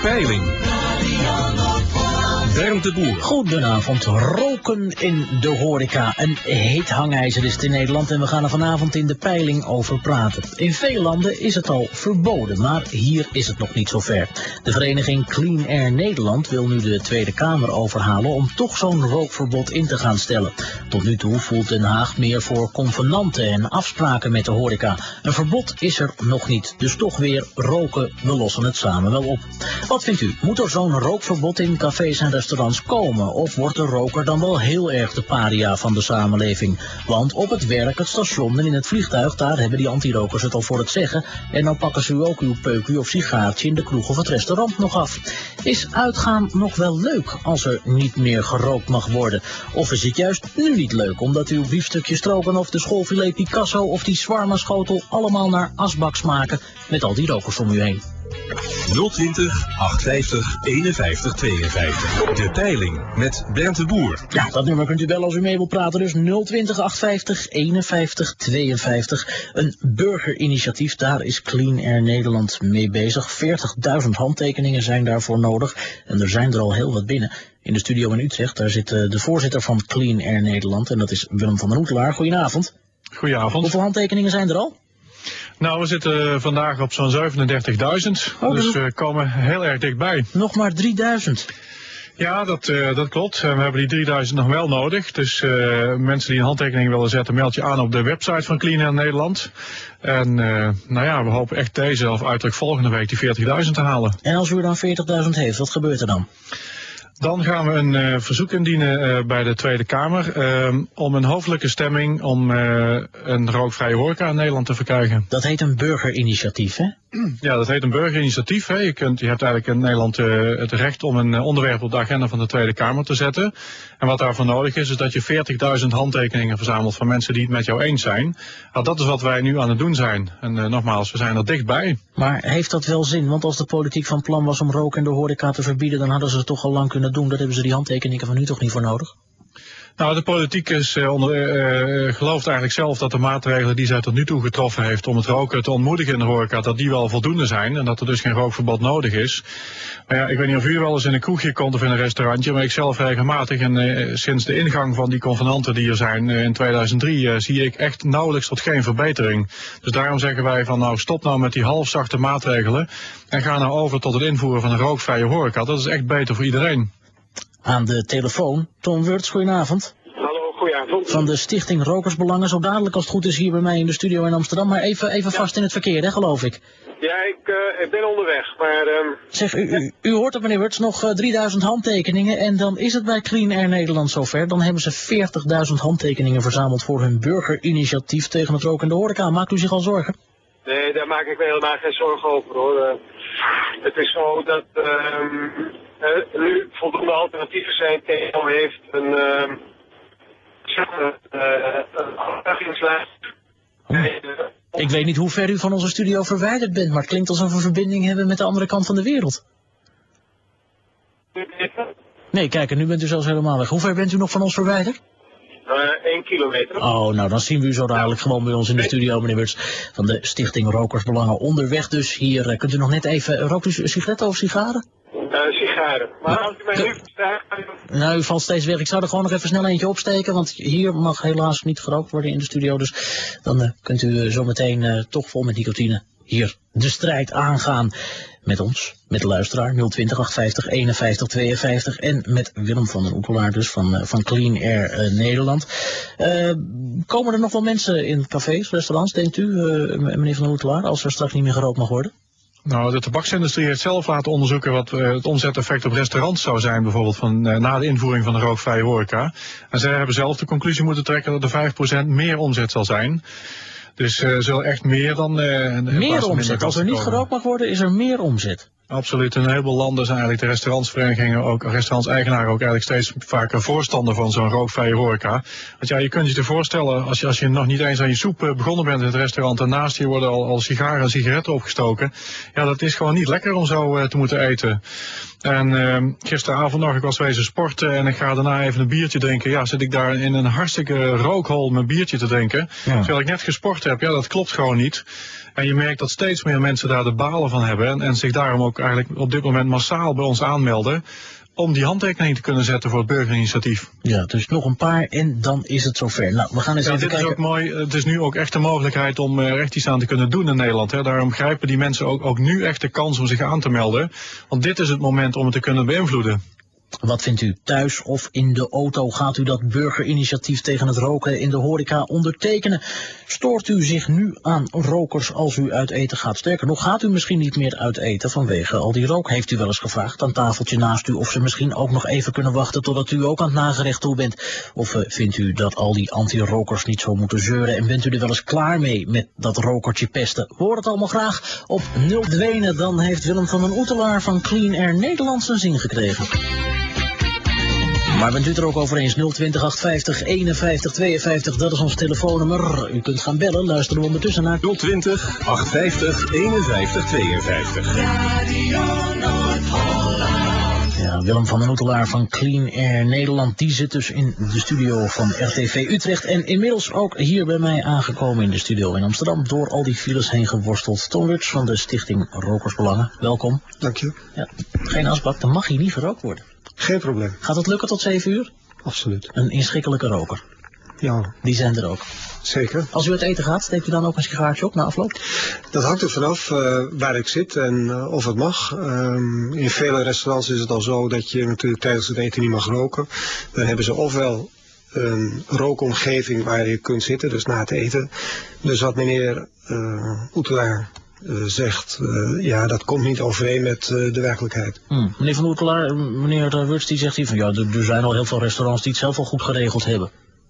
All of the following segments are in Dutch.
peiling. Bernd de Boer. Goedenavond. Roken in de horeca. Een heet hangijzer is het in Nederland en we gaan er vanavond in de peiling over praten. In veel landen is het al verboden, maar hier is het nog niet zo ver. De vereniging Clean Air Nederland wil nu de Tweede Kamer overhalen om toch zo'n rookverbod in te gaan stellen. Tot nu toe voelt Den Haag meer voor convenanten en afspraken met de horeca. Een verbod is er nog niet, dus toch weer roken, we lossen het samen wel op. Wat vindt u? Moet er zo'n rookverbod in cafés en restaurants komen? Of wordt de roker dan wel heel erg de paria van de samenleving? Want op het werk, het station en in het vliegtuig, daar hebben die antirokers het al voor het zeggen. En dan pakken ze u ook uw peukje of sigaartje in de kroeg of het restaurant nog af. Is uitgaan nog wel leuk als er niet meer gerookt mag worden? Of is het juist nu niet leuk omdat uw biefstukje stroganoff, de schoolfilet Picasso of die shawarma schotel allemaal naar asbak smaken met al die rokers om u heen? 020 850 51 52. De peiling met Bernd de Boer. Ja, dat nummer kunt u bellen als u mee wilt praten. Dus 020 850 51 52. Een burgerinitiatief, daar is Clean Air Nederland mee bezig. 40.000 handtekeningen zijn daarvoor nodig. En er zijn er al heel wat binnen. In de studio in Utrecht, daar zit de voorzitter van Clean Air Nederland. En dat is Willem van den Roetelaar. Goedenavond. Goedenavond. Hoeveel handtekeningen zijn er al? Nou, we zitten vandaag op zo'n 37.000, dus we komen heel erg dichtbij. Nog maar 3.000. Ja, dat klopt. We hebben die 3.000 nog wel nodig. Dus mensen die een handtekening willen zetten, meld je aan op de website van Clean Air Nederland. En nou ja, we hopen echt deze of uiterlijk volgende week die 40.000 te halen. En als u er dan 40.000 heeft, wat gebeurt er dan? Dan gaan we een verzoek indienen bij de Tweede Kamer om een hoofdelijke stemming om een rookvrije horeca in Nederland te verkrijgen. Dat heet een burgerinitiatief, hè? Ja, dat heet een burgerinitiatief. Hè. Je hebt eigenlijk in Nederland het recht om een onderwerp op de agenda van de Tweede Kamer te zetten. En wat daarvoor nodig is dat je 40.000 handtekeningen verzamelt van mensen die het met jou eens zijn. Nou, dat is wat wij nu aan het doen zijn. En nogmaals, we zijn er dichtbij. Maar heeft dat wel zin? Want als de politiek van plan was om roken in de horeca te verbieden, dan hadden ze het toch al lang kunnen doen. Daar hebben ze die handtekeningen van nu toch niet voor nodig? Nou, de politiek gelooft eigenlijk zelf dat de maatregelen die zij tot nu toe getroffen heeft om het roken te ontmoedigen in de horeca, dat die wel voldoende zijn en dat er dus geen rookverbod nodig is. Maar ja, ik weet niet of u wel eens in een kroegje komt of in een restaurantje, maar ik zelf regelmatig en sinds de ingang van die convenanten die er zijn in 2003 zie ik echt nauwelijks tot geen verbetering. Dus daarom zeggen wij van nou stop nou met die halfzachte maatregelen en ga nou over tot het invoeren van een rookvrije horeca. Dat is echt beter voor iedereen. Aan de telefoon, Tom Wurts, goedenavond. Hallo, goedenavond. Van de Stichting Rokersbelangen, zo dadelijk als het goed is hier bij mij in de studio in Amsterdam. Maar even vast in het verkeer, hè, geloof ik. Ja, ik ben onderweg, maar... Zeg, u hoort het, meneer Wurts, nog 3000 handtekeningen en dan is het bij Clean Air Nederland zover. Dan hebben ze 40.000 handtekeningen verzameld voor hun burgerinitiatief tegen het roken in de horeca. Maakt u zich al zorgen? Nee, daar maak ik me helemaal geen zorgen over, hoor. Het is zo dat nu voldoende alternatieven zijn. TNO heeft een afdagingslijst. Ik weet niet hoe ver u van onze studio verwijderd bent, maar het klinkt alsof we een verbinding hebben met de andere kant van de wereld. Nee, kijk, en nu bent u zelfs helemaal weg. Hoe ver bent u nog van ons verwijderd? 1 kilometer. Oh, nou dan zien we u zo dadelijk gewoon bij ons in de studio, meneer Wurts, van de Stichting Rokersbelangen. Onderweg dus hier. Kunt u nog net even, rookt u sigaretten of sigaren? Sigaren. Maar als u mij nu verstaat... Nou, u valt steeds weg. Ik zou er gewoon nog even snel eentje opsteken, want hier mag helaas niet gerookt worden in de studio. Dus dan kunt u zo meteen toch vol met nicotine hier de strijd aangaan. Met ons, met de luisteraar, 020 850 51 52 en met Willem van den Roetelaar dus van Clean Air Nederland. Komen er nog wel mensen in cafés, restaurants, denkt u, meneer van den Roetelaar, als er straks niet meer gerookt mag worden? Nou, de tabaksindustrie heeft zelf laten onderzoeken wat het omzeteffect op restaurants zou zijn, bijvoorbeeld na de invoering van de rookvrije horeca. En zij hebben zelf de conclusie moeten trekken dat er 5% meer omzet zal zijn. Dus zullen echt meer dan... meer omzet? Als er niet gerookt mag worden, is er meer omzet? Absoluut. In een heleboel landen zijn eigenlijk de restaurantsverenigingen, ook restaurantseigenaren ook eigenlijk steeds vaker voorstander van zo'n rookvrije horeca. Want ja, je kunt je voorstellen, als je nog niet eens aan je soep begonnen bent in het restaurant en naast je worden al sigaren en sigaretten opgestoken. Ja, dat is gewoon niet lekker om zo te moeten eten. En gisteravond nog, ik was wezen sporten en ik ga daarna even een biertje drinken. Ja, zit ik daar in een hartstikke rookhol mijn biertje te drinken. Ja. Terwijl ik net gesport heb, ja, dat klopt gewoon niet. En je merkt dat steeds meer mensen daar de balen van hebben en zich daarom ook ook eigenlijk op dit moment massaal bij ons aanmelden om die handtekening te kunnen zetten voor het burgerinitiatief. Ja, dus nog een paar en dan is het zover. Nou, we gaan eens even dit kijken. Is ook mooi. Het is nu ook echt de mogelijkheid om echt iets aan te kunnen doen in Nederland. Hè. Daarom grijpen die mensen ook nu echt de kans om zich aan te melden. Want dit is het moment om het te kunnen beïnvloeden. Wat vindt u thuis of in de auto? Gaat u dat burgerinitiatief tegen het roken in de horeca ondertekenen? Stoort u zich nu aan rokers als u uit eten gaat? Sterker nog, gaat u misschien niet meer uit eten vanwege al die rook? Heeft u wel eens gevraagd aan tafeltje naast u of ze misschien ook nog even kunnen wachten totdat u ook aan het nagerecht toe bent? Of vindt u dat al die anti-rokers niet zo moeten zeuren en bent u er wel eens klaar mee met dat rokertje pesten? Hoor het allemaal graag op 0 Dwenen, dan heeft Willem van den Oetelaar van Clean Air Nederland zijn zin gekregen. Maar bent u het er ook over eens? 020 850 51 52, dat is ons telefoonnummer. U kunt gaan bellen, luisteren we ondertussen naar 020 850 51 52. Ja, Willem van den Oetelaar van Clean Air Nederland, die zit dus in de studio van RTV Utrecht. En inmiddels ook hier bij mij aangekomen in de studio in Amsterdam, door al die files heen geworsteld. Tom Wurts van de Stichting Rokersbelangen, welkom. Dank je. Ja, geen asbak, dan mag hier niet gerookt worden. Geen probleem. Gaat het lukken tot 7 uur? Absoluut. Een inschikkelijke roker. Ja. Die zijn er ook. Zeker. Als u uit eten gaat, steekt u dan ook een sigaartje op na afloop? Dat hangt er vanaf waar ik zit en of het mag. In vele restaurants is het al zo dat je natuurlijk tijdens het eten niet mag roken. Dan hebben ze ofwel een rookomgeving waar je kunt zitten, dus na het eten. Dus wat meneer Oetelaar zegt, ja, dat komt niet overeen met de werkelijkheid. Meneer Van Oetelaar, meneer Wurts, die zegt hier van ja, er zijn al heel veel restaurants die het zelf al goed geregeld hebben.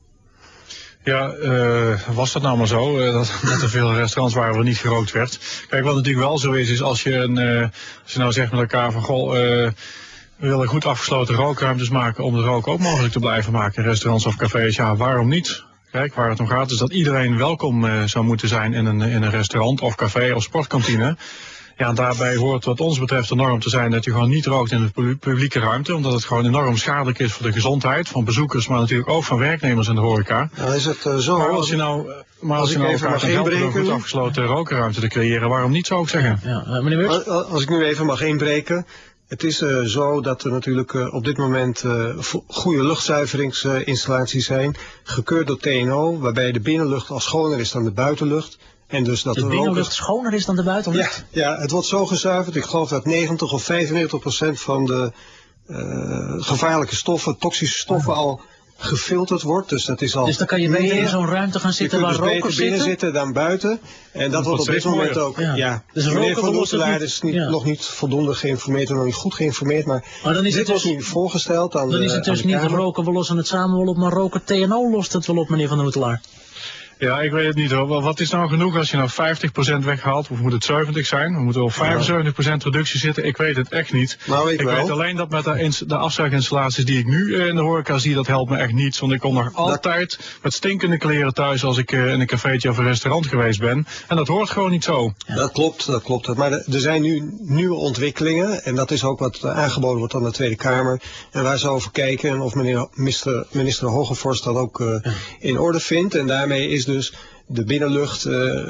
Ja, was dat nou maar zo, dat er veel restaurants waren waar niet gerookt werd. Kijk, wat natuurlijk wel zo is als je nou zegt met elkaar van goh, we willen goed afgesloten rookruimtes maken om de rook ook mogelijk te blijven maken in restaurants of cafés, ja, waarom niet? Kijk, waar het om gaat is dat iedereen welkom zou moeten zijn in een restaurant of café of sportkantine. Ja, en daarbij hoort wat ons betreft de norm te zijn dat je gewoon niet rookt in de publieke ruimte, omdat het gewoon enorm schadelijk is voor de gezondheid van bezoekers, maar natuurlijk ook van werknemers in de horeca. Nou is het zo. Maar als je nou even mag inbreken, een goed afgesloten rookruimte te creëren, waarom niet, zou ik zeggen? Ja, meneer Wurts? Als ik nu even mag inbreken. Het is zo dat er natuurlijk op dit moment goede luchtzuiveringsinstallaties zijn, gekeurd door TNO, waarbij de binnenlucht al schoner is dan de buitenlucht. En dus dat de binnenlucht schoner is dan de buitenlucht? Ja, het wordt zo gezuiverd. Ik geloof dat 90 of 95% van de gevaarlijke stoffen, toxische stoffen al gefilterd wordt. Dus dat is al. Dus dan kan je beter in zo'n ruimte gaan zitten waar rokers zitten? Je kunt dus beter binnen zitten dan buiten. En dat wordt op dit moment ook. Ja. Dus meneer Van Oetelaar is nog niet voldoende geïnformeerd, nog niet goed geïnformeerd, maar dan is dit wordt nu voorgesteld aan de Dan is het dus niet roken, we lossen het samen wel op, maar roken TNO lost het wel op, meneer Van Oetelaar. Ja, ik weet het niet hoor. Wat is nou genoeg als je nou 50% weghaalt? Of moet het 70 zijn? We moeten op 75% reductie zitten. Ik weet het echt niet. Nou, ik weet alleen dat met de afzuiginstallaties die ik nu in de horeca zie, dat helpt me echt niets. Want ik kom nog altijd met stinkende kleren thuis als ik in een cafeetje of een restaurant geweest ben. En dat hoort gewoon niet zo. Ja. Dat klopt. Maar er zijn nu nieuwe ontwikkelingen. En dat is ook wat aangeboden wordt aan de Tweede Kamer. En waar ze over kijken. En of minister Hogevorst dat ook in orde vindt. En daarmee is dus de binnenlucht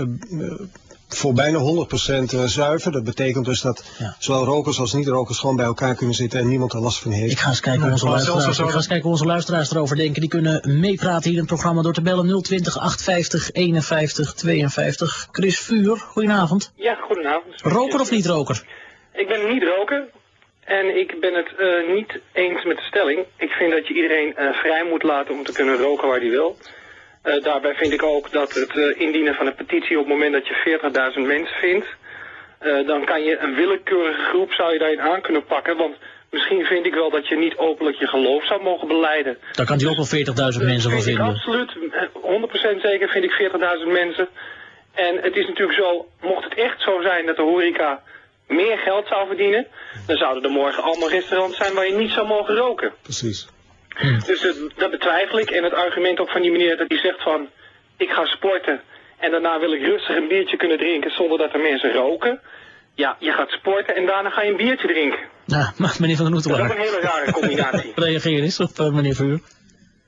voor bijna 100% zuiver. Dat betekent dus dat zowel rokers als niet-rokers gewoon bij elkaar kunnen zitten en niemand er last van heeft. Ik ga eens kijken hoe onze luisteraars erover denken. Die kunnen meepraten hier in het programma door te bellen 020 850 51 52. Chris Vuur, goedenavond. Ja, goedenavond. Roker of niet-roker? Ik ben niet-roker. En ik ben het niet eens met de stelling. Ik vind dat je iedereen vrij moet laten om te kunnen roken waar hij wil. Daarbij vind ik ook dat het indienen van een petitie op het moment dat je 40.000 mensen vindt, dan kan je een willekeurige groep zou je daarin aan kunnen pakken, want misschien vind ik wel dat je niet openlijk je geloof zou mogen beleiden. Daar kan hij ook wel 40.000 mensen van vinden. Absoluut, 100% zeker vind ik 40.000 mensen. En het is natuurlijk zo, mocht het echt zo zijn dat de horeca meer geld zou verdienen, dan zouden er morgen allemaal restaurants zijn waar je niet zou mogen roken. Precies. Dus dat betwijfel ik. En het argument ook van die meneer dat hij zegt van, ik ga sporten en daarna wil ik rustig een biertje kunnen drinken zonder dat er mensen roken. Ja, je gaat sporten en daarna ga je een biertje drinken. Ja, maar meneer Van den Oetelaar. Dat is ook een hele rare combinatie. Reageer eens op meneer Vuur.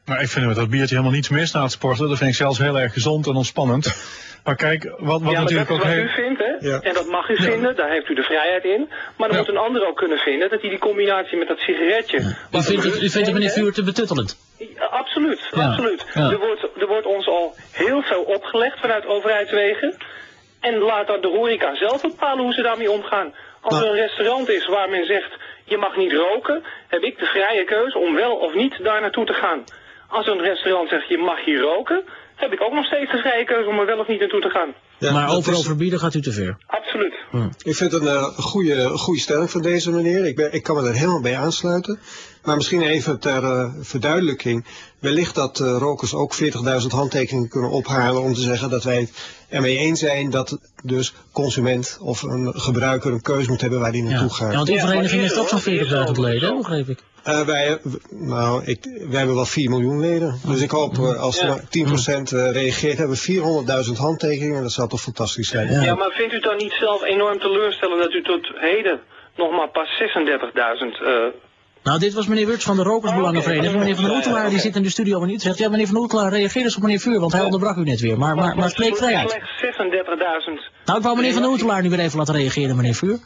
Maar ik vind met dat biertje helemaal niets mis na het sporten. Dat vind ik zelfs heel erg gezond en ontspannend. Maar kijk, wat natuurlijk ook... Ja, maar dat is wat u vindt, hè? Ja. En dat mag u vinden, daar heeft u de vrijheid in. Maar dan moet een ander ook kunnen vinden dat hij die combinatie met dat sigaretje... Ja. U vindt het meneer Vuur te betuttelend? Absoluut, absoluut. Ja. Er wordt ons al heel veel opgelegd vanuit overheidswegen. En laat dan de horeca zelf bepalen hoe ze daarmee omgaan. Als er een restaurant is waar men zegt, je mag niet roken, heb ik de vrije keuze om wel of niet daar naartoe te gaan. Als een restaurant zegt, je mag hier roken, heb ik ook nog steeds de vrije keuze om er wel of niet naartoe te gaan. Ja, maar overal verbieden gaat u te ver. Absoluut. Ik vind het een goede stelling van deze meneer. Ik kan me er helemaal bij aansluiten. Maar misschien even ter verduidelijking. Wellicht dat rokers ook 40.000 handtekeningen kunnen ophalen om te zeggen dat wij het ermee eens zijn dat dus consument of een gebruiker een keuze moet hebben waar die naartoe gaat. Ja, want uw vereniging heeft ook zo'n 40.000 leden, begreep ik. Wij hebben wel 4 miljoen leden. Dus ik hoop als er 10% reageert, hebben we 400.000 handtekeningen. Dat zou toch fantastisch zijn. Ja, maar vindt u dan niet zelf enorm teleurstellend dat u tot heden nog maar pas 36.000... Nou, dit was meneer Wurts van de Rokersbelangenvereniging. Meneer Van der Oetelaar die zit in de studio in Utrecht. Ja, meneer Van der Oetelaar, reageer eens op meneer Vuur, want hij onderbrak u net weer. Maar spreek vrij uit. Slechts 36.000. Nou, ik wou meneer Van der Oetelaar nu weer even laten reageren, meneer Vuur.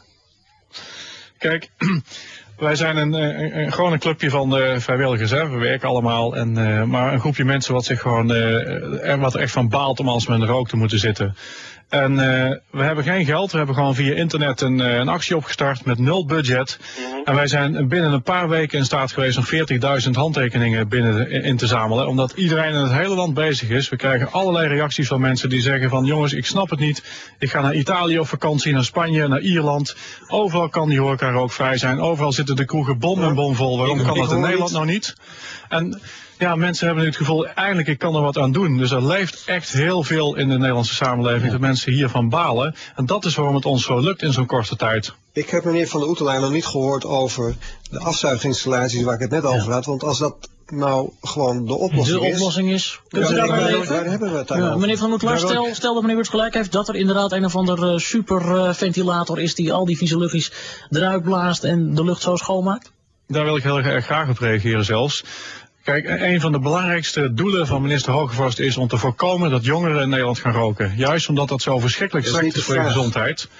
Kijk, wij zijn gewoon een clubje van vrijwilligers, hè. We werken allemaal, maar een groepje mensen wat zich gewoon, wat er echt van baalt om als met een rook te moeten zitten. En we hebben geen geld, we hebben gewoon via internet een actie opgestart met 0 budget. En wij zijn binnen een paar weken in staat geweest om 40.000 handtekeningen in te zamelen. Omdat iedereen in het hele land bezig is. We krijgen allerlei reacties van mensen die zeggen van jongens, ik snap het niet. Ik ga naar Italië op vakantie, naar Spanje, naar Ierland. Overal kan die horeca rookvrij zijn. Overal zitten de kroegen bom en bom vol. Waarom kan dat in Nederland nou niet? En ja, mensen hebben nu het gevoel, eigenlijk ik kan er wat aan doen. Dus er leeft echt heel veel in de Nederlandse samenleving dat mensen hiervan balen. En dat is waarom het ons zo lukt in zo'n korte tijd. Ik heb meneer Van der Oetelaar nog niet gehoord over de afzuiginstallaties waar ik het net over had. Want als dat nou gewoon de oplossing is. Waar hebben we het aan over? Meneer Van der Oetelaar, stel dat meneer Wurts gelijk heeft dat er inderdaad een of ander superventilator is die al die vieze luchtjes eruit blaast en de lucht zo schoonmaakt? Daar wil ik heel erg graag op reageren zelfs. Kijk, een van de belangrijkste doelen van minister Hogevorst is om te voorkomen dat jongeren in Nederland gaan roken. Juist omdat dat zo verschrikkelijk slecht is voor je gezondheid.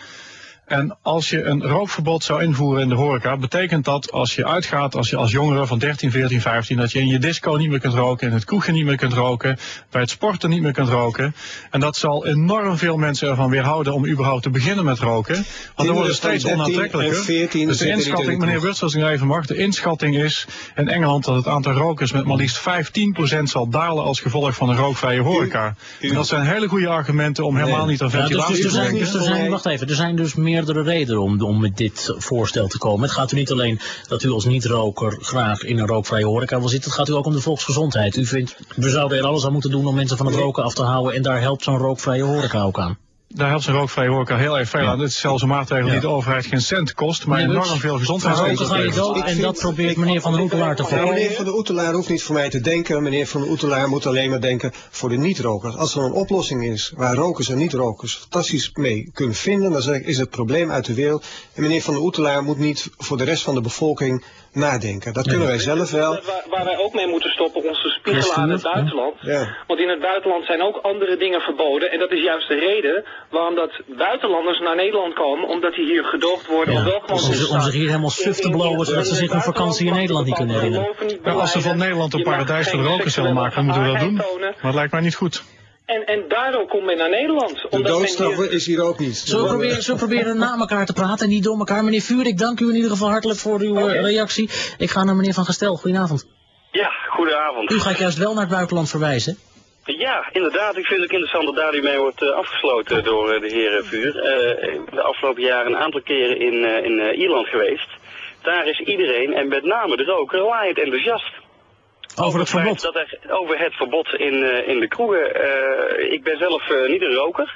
En als je een rookverbod zou invoeren in de horeca, betekent dat als je uitgaat, als je als jongere van 13, 14, 15, dat je in je disco niet meer kunt roken, in het kroegje niet meer kunt roken, bij het sporten niet meer kunt roken. En dat zal enorm veel mensen ervan weerhouden om überhaupt te beginnen met roken. Want dan wordt het steeds onaantrekkelijker. Dus de inschatting, meneer Wurts, als ik nou even mag, de inschatting is in Engeland dat het aantal rokers met maar liefst 15% zal dalen als gevolg van een rookvrije horeca. En dat zijn hele goede argumenten om helemaal niet aan ventilatie te denken. Wacht even, er zijn dus meerdere redenen om met dit voorstel te komen. Het gaat u niet alleen dat u als niet-roker graag in een rookvrije horeca wil zitten, het gaat u ook om de volksgezondheid. U vindt, we zouden er alles aan moeten doen om mensen van het roken af te houden en daar helpt zo'n rookvrije horeca ook aan. Daar helpt zo'n rookvrije horeca heel erg veel aan. Dit is zelfs een maatregel die de overheid geen cent kost, maar enorm veel gezondheidsrisico's. En dat probeert meneer Van der Oetelaar te voorkomen. Meneer Van der Oetelaar hoeft niet voor mij te denken. Meneer Van der Oetelaar moet alleen maar denken voor de niet-rokers. Als er een oplossing is waar rokers en niet-rokers fantastisch mee kunnen vinden, dan zeg ik, is het probleem uit de wereld. En meneer Van der Oetelaar moet niet voor de rest van de bevolking nadenken. Dat kunnen wij zelf wel. Waar wij ook mee moeten stoppen, onze spiegelen aan het buitenland. Ja. Want in het buitenland zijn ook andere dingen verboden. En dat is juist de reden waarom dat buitenlanders naar Nederland komen. Omdat die hier gedoogd worden. Ja. Of wel gewoon om zich hier helemaal suf te blowen, zodat ze zich een vakantie in Nederland niet kunnen herinneren. Ja, als ze van Nederland een paradijs voor de rokers willen maken, dan moeten we dat doen. Maar het lijkt mij niet goed. En daardoor komt men naar Nederland. De doodstraf is hier ook niet. Zo proberen na elkaar te praten en niet door elkaar. Meneer Vuur, ik dank u in ieder geval hartelijk voor uw reactie. Ik ga naar meneer Van Gestel. Goedenavond. Ja, goedenavond. U gaat juist wel naar het buitenland verwijzen. Ja, inderdaad. Ik vind het interessant dat daar mee wordt afgesloten door de heer Vuur. De afgelopen jaren een aantal keren in Ierland geweest. Daar is iedereen, en met name de roker, laaiend enthousiast. Over het verbod? Over het verbod in de kroegen. Ik ben zelf niet een roker.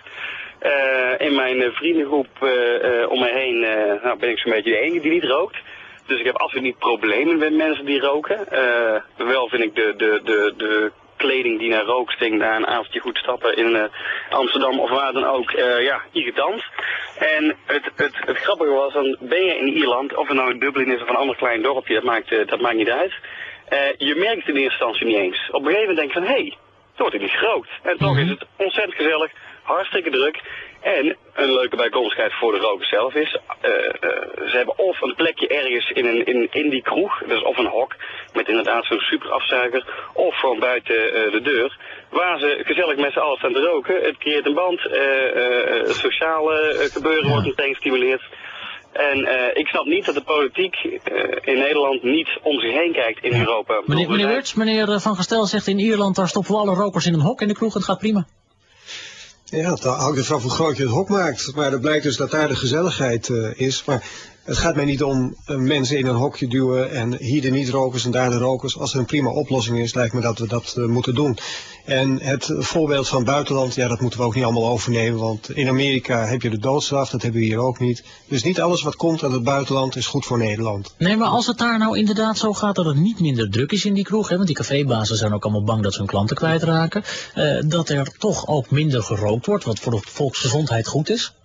In mijn vriendengroep om mij heen ben ik zo'n beetje de enige die niet rookt. Dus ik heb absoluut niet problemen met mensen die roken. Wel vind ik de kleding die naar rook stinkt, na een avondje goed stappen in Amsterdam of waar dan ook, irritant. En het grappige was, dan ben je in Ierland, of het nou Dublin is of een ander klein dorpje, dat maakt niet uit. Je merkt het in eerste instantie niet eens. Op een gegeven moment denk je van, hé, er wordt er niet gerookt. En toch is het ontzettend gezellig, hartstikke druk. En een leuke bijkomstigheid voor de rokers zelf is, ze hebben of een plekje ergens in die kroeg, dus of een hok, met inderdaad zo'n super afzuiger, of gewoon buiten de deur, waar ze gezellig met z'n allen staan te roken. Het creëert een band, het sociale gebeuren wordt meteen gestimuleerd. En ik snap niet dat de politiek in Nederland niet om zich heen kijkt in Europa. Meneer Wirtz, meneer Van Gestel zegt in Ierland, daar stoppen we alle rokers in een hok in de kroeg, het gaat prima. Ja, het hangt ervan hoe groot je het hok maakt. Maar dat blijkt dus dat daar de gezelligheid is. Maar het gaat mij niet om mensen in een hokje duwen en hier de niet-rokers en daar de rokers. Als er een prima oplossing is, lijkt me dat we dat moeten doen. En het voorbeeld van buitenland, ja, dat moeten we ook niet allemaal overnemen. Want in Amerika heb je de doodstraf, dat hebben we hier ook niet. Dus niet alles wat komt uit het buitenland is goed voor Nederland. Nee, maar als het daar nou inderdaad zo gaat dat het niet minder druk is in die kroeg, hè, want die cafébazen zijn ook allemaal bang dat ze hun klanten kwijtraken, dat er toch ook minder gerookt wordt, wat voor de volksgezondheid goed is?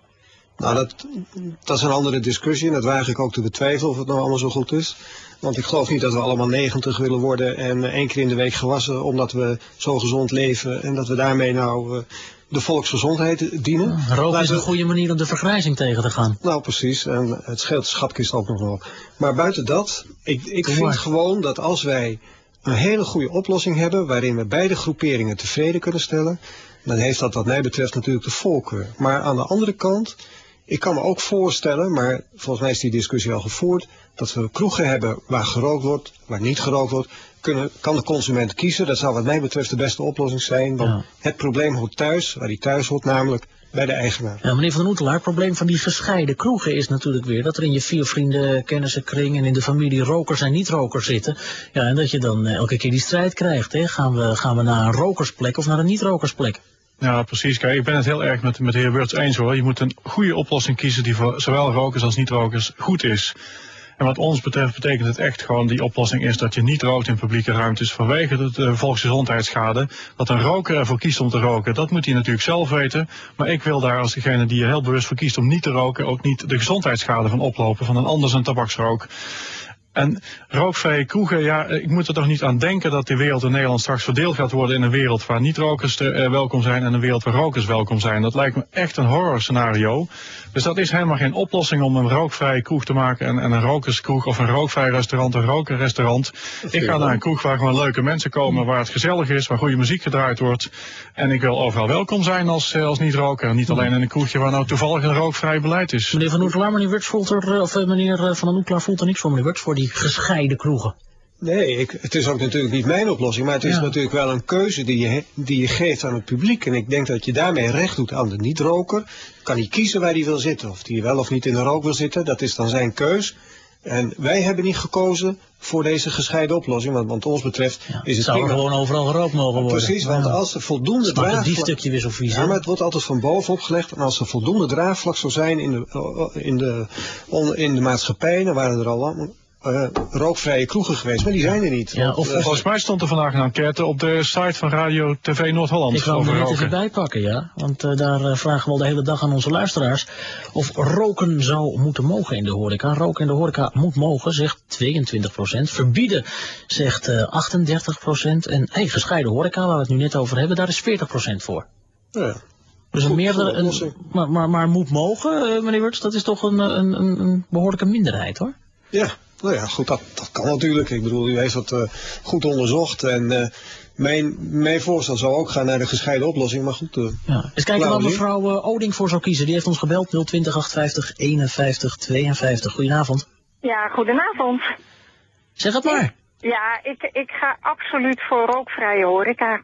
Nou, dat is een andere discussie en dat waag ik ook te betwijfelen of het nou allemaal zo goed is. Want ik geloof niet dat we allemaal 90 willen worden en 1 keer in de week gewassen omdat we zo gezond leven en dat we daarmee nou de volksgezondheid dienen. Roken is een goede manier om de vergrijzing tegen te gaan. Nou, precies. En het scheelt de schatkist ook nog wel. Maar buiten dat, ik vind gewoon dat als wij een hele goede oplossing hebben waarin we beide groeperingen tevreden kunnen stellen, dan heeft dat wat mij betreft natuurlijk de voorkeur. Maar aan de andere kant, ik kan me ook voorstellen, maar volgens mij is die discussie al gevoerd, dat we kroegen hebben waar gerookt wordt, waar niet gerookt wordt. Kan de consument kiezen, dat zou wat mij betreft de beste oplossing zijn. Want het probleem hoort thuis, waar die thuis hoort, namelijk bij de eigenaar. Ja, meneer Van den Oetelaar, het probleem van die gescheiden kroegen is natuurlijk weer dat er in je 4 vrienden, kennissenkring en in de familie rokers en niet-rokers zitten. Ja, en dat je dan elke keer die strijd krijgt. Hè? Gaan we naar een rokersplek of naar een niet-rokersplek? Ja, precies. Kijk, ik ben het heel erg met de heer Wirtz eens hoor. Je moet een goede oplossing kiezen die voor zowel rokers als niet-rokers goed is. En wat ons betreft betekent het echt gewoon, die oplossing is dat je niet rookt in publieke ruimtes vanwege de volksgezondheidsschade. Dat een roker ervoor kiest om te roken, dat moet hij natuurlijk zelf weten. Maar ik wil daar als degene die er heel bewust voor kiest om niet te roken ook niet de gezondheidsschade van oplopen van een ander zijn tabaksrook. En rookvrije kroegen, ja, ik moet er toch niet aan denken dat de wereld in Nederland straks verdeeld gaat worden in een wereld waar niet-rokers welkom zijn en een wereld waar rokers welkom zijn. Dat lijkt me echt een horrorscenario. Dus dat is helemaal geen oplossing om een rookvrije kroeg te maken en een rokerskroeg of een rookvrij restaurant, een rokerrestaurant. Ik ga naar een kroeg waar gewoon leuke mensen komen, waar het gezellig is, waar goede muziek gedraaid wordt. En ik wil overal welkom zijn als niet-roker. En niet alleen in een kroegje waar nou toevallig een rookvrij beleid is. Meneer Van Oetelaar, meneer Wirtz voelt er, of meneer Van den Oetelaar voelt er niks voor, meneer Wirtz, voor die gescheiden kroegen. Nee, het is ook natuurlijk niet mijn oplossing, maar het is natuurlijk wel een keuze die je geeft aan het publiek. En ik denk dat je daarmee recht doet aan de niet-roker. Kan hij kiezen waar hij wil zitten, of hij wel of niet in de rook wil zitten, dat is dan zijn keus. En wij hebben niet gekozen voor deze gescheiden oplossing, want wat ons betreft is het zou er gewoon overal gerookt mogen worden. Precies, want als er voldoende draagvlak... die stukje weer zo vies. Ja, maar het wordt altijd van boven opgelegd. En als er voldoende draagvlak zou zijn in de maatschappij, dan waren er al rookvrije kroegen geweest, maar die zijn er niet. Ja, volgens mij stond er vandaag een enquête op de site van Radio TV Noord-Holland. Ik wil hem er net even bijpakken, ja. Want daar vragen we al de hele dag aan onze luisteraars of roken zou moeten mogen in de horeca. Roken in de horeca moet mogen, zegt 22%. Verbieden, zegt 38%. En gescheiden horeca, waar we het nu net over hebben, daar is 40% voor. Ja. Dus een meerdere, maar moet mogen, meneer Wirtz, dat is toch een behoorlijke minderheid, hoor. Ja. Nou ja, goed, dat kan natuurlijk. Ik bedoel, u heeft dat goed onderzocht. En mijn voorstel zou ook gaan naar de gescheiden oplossing. Maar goed. Eens kijken waar mevrouw Oding voor zou kiezen. Die heeft ons gebeld 020 850 51 52. Goedenavond. Ja, goedenavond. Zeg het maar. Ja, ik ga absoluut voor rookvrije horeca.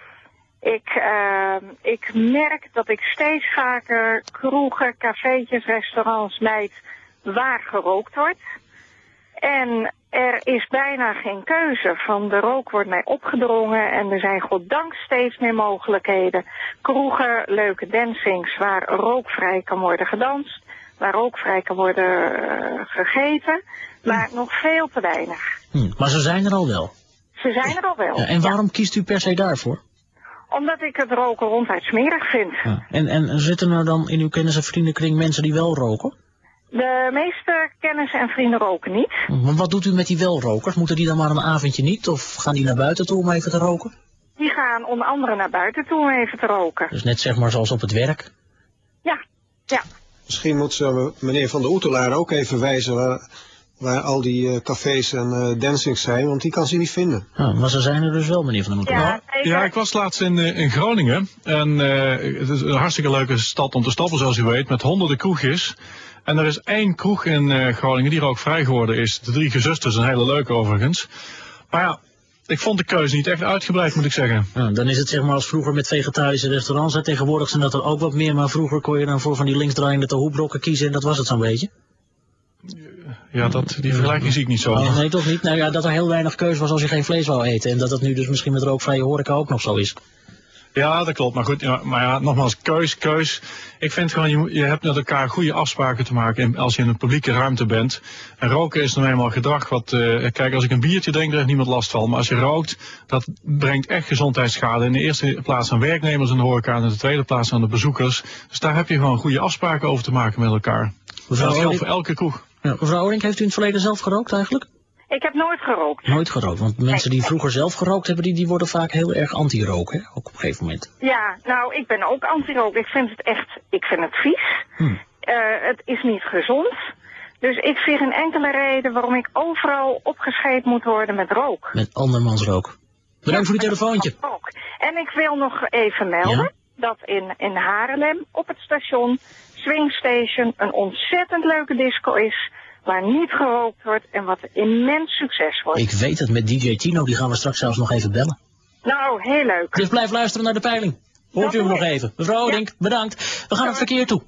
Ik merk dat ik steeds vaker kroegen, cafeetjes, restaurants meid waar gerookt wordt. En er is bijna geen keuze. Van de rook wordt mij opgedrongen en er zijn goddank steeds meer mogelijkheden. Kroegen, leuke dancings waar rookvrij kan worden gedanst, waar rookvrij kan worden gegeten, maar nog veel te weinig. Maar ze zijn er al wel? Ze zijn er al wel. En waarom kiest u per se daarvoor? Omdat ik het roken ronduit smerig vind. En zitten er dan in uw kennis- en vriendenkring mensen die wel roken? De meeste kennissen en vrienden roken niet. Maar wat doet u met die welrokers? Moeten die dan maar een avondje niet? Of gaan die naar buiten toe om even te roken? Die gaan onder andere naar buiten toe om even te roken. Dus net zeg maar zoals op het werk? Ja. Misschien moet ze meneer Van der Oetelaar ook even wijzen waar al die cafés en dancings zijn, want die kan ze niet vinden. Maar ze zijn er dus wel, meneer Van der Oetelaar. Ja, ik was laatst in Groningen. En het is een hartstikke leuke stad om te stappen, zoals u weet, met honderden kroegjes. En er is 1 kroeg in Groningen die rookvrij geworden is. De 3 Gezusters, een hele leuke overigens. Maar ja, ik vond de keuze niet echt uitgebreid, moet ik zeggen. Dan is het zeg maar als vroeger met vegetarische restaurants. Tegenwoordig zijn dat er ook wat meer, maar vroeger kon je dan voor van die linksdraaiende tohoebrokken kiezen en dat was het zo'n beetje. Ja, die vergelijking zie ik niet zo. Oh, nee, toch niet? Nou ja, dat er heel weinig keus was als je geen vlees wou eten. En dat het nu dus misschien met rookvrije horeca ook nog zo is. Ja, dat klopt. Maar goed, nogmaals, keus. Ik vind gewoon, je hebt met elkaar goede afspraken te maken als je in een publieke ruimte bent. En roken is nou eenmaal gedrag wat, kijk, als ik een biertje drink, daar heeft niemand last van. Maar als je rookt, dat brengt echt gezondheidsschade. In de eerste plaats aan werknemers in de horeca en in de tweede plaats aan de bezoekers. Dus daar heb je gewoon goede afspraken over te maken met elkaar. Dat geldt voor elke kroeg. Ja, mevrouw Oorink, heeft u in het verleden zelf gerookt eigenlijk? Ik heb nooit gerookt. Nooit gerookt, want mensen die vroeger zelf gerookt hebben, die worden vaak heel erg anti-rook, hè? Ook op een gegeven moment. Ja, nou, ik ben ook anti-rook. Ik vind het vies. Het is niet gezond. Dus ik zie geen enkele reden waarom ik overal opgescheept moet worden met rook. Met andermans rook. Bedankt voor uw telefoontje. En ik wil nog even melden dat in Haarlem op het station Swing Station een ontzettend leuke disco is, waar niet gerookt wordt en wat een immens succes wordt. Ik weet het, met DJ Tino, die gaan we straks zelfs nog even bellen. Nou, heel leuk. Dus blijf luisteren naar de peiling. Hoort u hem nog even. Mevrouw Oorink, bedankt. We gaan het verkeer toe.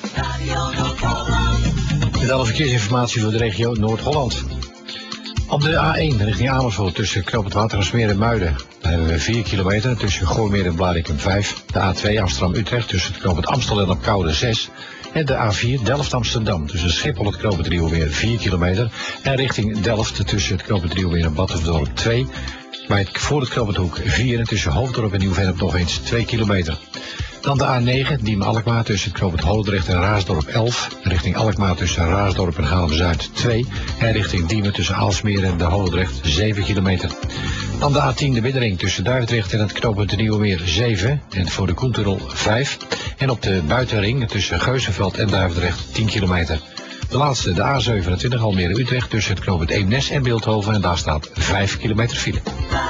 Met alle verkeersinformatie voor de regio Noord-Holland. Op de A1 richting Amersfoort tussen Knoopend Watergraafsmeer en Muiden. Daar hebben we 4 kilometer tussen Gooimeer en Blaricum 5. De A2 Amsterdam-Utrecht tussen het Knoopend Amstel en Opkoude 6. En de A4 Delft-Amsterdam tussen Schiphol en het Knoopend Riehoormeer 4 kilometer. En richting Delft tussen het Knoopend Riehoormeer en Batuverdorp 2. Voor het Knoopend Hoek 4 en tussen Hoofddorp en Nieuw-Vennep nog eens 2 kilometer. Dan de A9, Diemen-Alkmaar tussen het Knoopend Holendrecht en Raasdorp 11. Richting Alkmaar tussen Raasdorp en Haarlem-Zuid 2. En richting Diemen tussen Aalsmeer en de Holendrecht 7 kilometer. Dan de A10, de Biddering tussen Duivendrecht en het Knoopend Nieuwemeer 7. En voor de Koentunnel 5. En op de buitenring tussen Geuzenveld en Duivendrecht 10 kilometer. De laatste, de A27 Almere-Utrecht tussen het knooppunt Eemnes en Beeldhoven. En daar staat 5 kilometer file.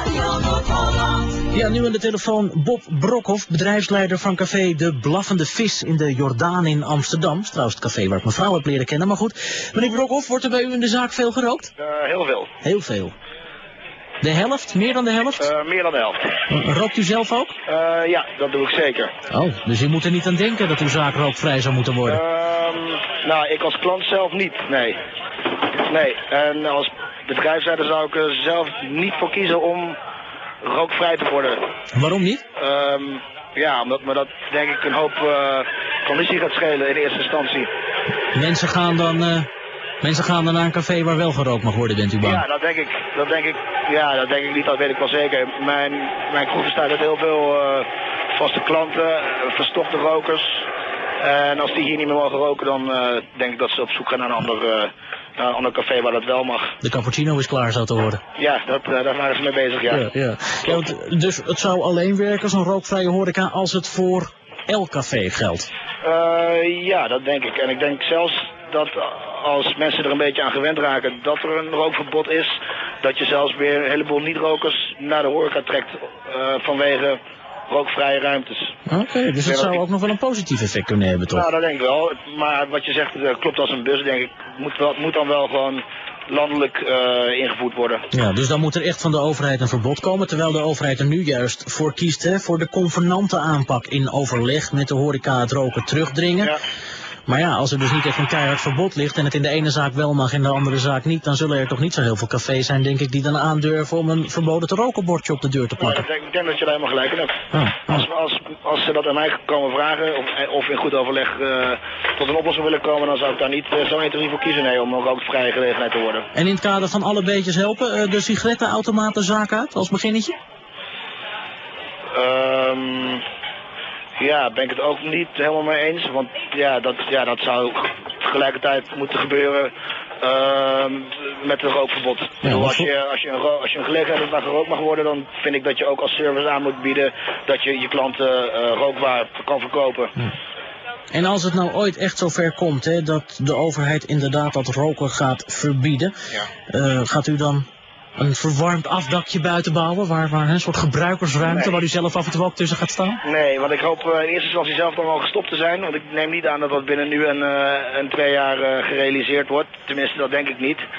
Ja, nu aan de telefoon Bob Brokhoff, bedrijfsleider van café De Blaffende Vis in de Jordaan in Amsterdam. Dat is trouwens het café waar ik mevrouw heb leren kennen. Maar goed, meneer Brokhoff, wordt er bij u in de zaak veel gerookt? Heel veel. Heel veel. De helft? Meer dan de helft? Meer dan de helft. Rookt u zelf ook? Ja, dat doe ik zeker. Oh, dus u moet er niet aan denken dat uw zaak rookvrij zou moeten worden? Nou, ik als klant zelf niet, nee. Nee, en als bedrijfsleider zou ik er zelf niet voor kiezen om rookvrij te worden. Waarom niet? Ja, omdat me dat denk ik een hoop commissie gaat schelen in eerste instantie. Mensen gaan dan naar een café waar wel gerookt mag worden, bent u bang? Ja, dat denk ik. Ja, dat denk ik niet, dat weet ik wel zeker. Mijn kroeg bestaat uit heel veel vaste klanten, verstokte rokers. En als die hier niet meer mogen roken, dan denk ik dat ze op zoek gaan naar een ander café waar dat wel mag. De cappuccino is klaar, zo te horen. Ja, daar waren ze mee bezig, ja. Ja, dus het zou alleen werken, zo'n rookvrije horeca, als het voor elk café geldt? Ja, dat denk ik. En ik denk zelfs dat als mensen er een beetje aan gewend raken dat er een rookverbod is, dat je zelfs weer een heleboel niet-rokers naar de horeca trekt vanwege rookvrije ruimtes. Oké, dus het zou ook nog wel een positief effect kunnen hebben, toch? Nou, dat denk ik wel. Maar wat je zegt klopt als een bus, denk ik. Moet dan wel gewoon landelijk ingevoerd worden. Ja, dus dan moet er echt van de overheid een verbod komen, terwijl de overheid er nu juist voor kiest, hè, voor de convenante aanpak in overleg met de horeca het roken terugdringen. Ja. Maar ja, als er dus niet echt een keihard verbod ligt en het in de ene zaak wel mag en de andere zaak niet, dan zullen er toch niet zo heel veel cafés zijn, denk ik, die dan aandurven om een verboden te roken bordje op de deur te plakken. Ja, ik denk dat je daar helemaal gelijk in hebt. Als ze dat aan mij komen vragen, of in goed overleg tot een oplossing willen komen, dan zou ik daar niet zo intensief voor kiezen, nee, om een rookvrije gelegenheid te worden. En in het kader van alle beetjes helpen, de sigarettenautomatenzaak uit, als beginnetje? Ja, ben ik het ook niet helemaal mee eens, want dat zou tegelijkertijd moeten gebeuren met een rookverbod. Als je een gelegenheid hebt waar gerookt mag worden, dan vind ik dat je ook als service aan moet bieden dat je klanten rookwaar kan verkopen. En als het nou ooit echt zover komt, hè, dat de overheid inderdaad dat roken gaat verbieden, gaat u dan een verwarmd afdakje buiten bouwen, waar een soort gebruikersruimte, waar u zelf af en toe ook tussen gaat staan? Nee, want ik hoop in eerste instantie zelf dan wel gestopt te zijn, want ik neem niet aan dat dat binnen nu en 2 jaar gerealiseerd wordt. Tenminste, dat denk ik niet.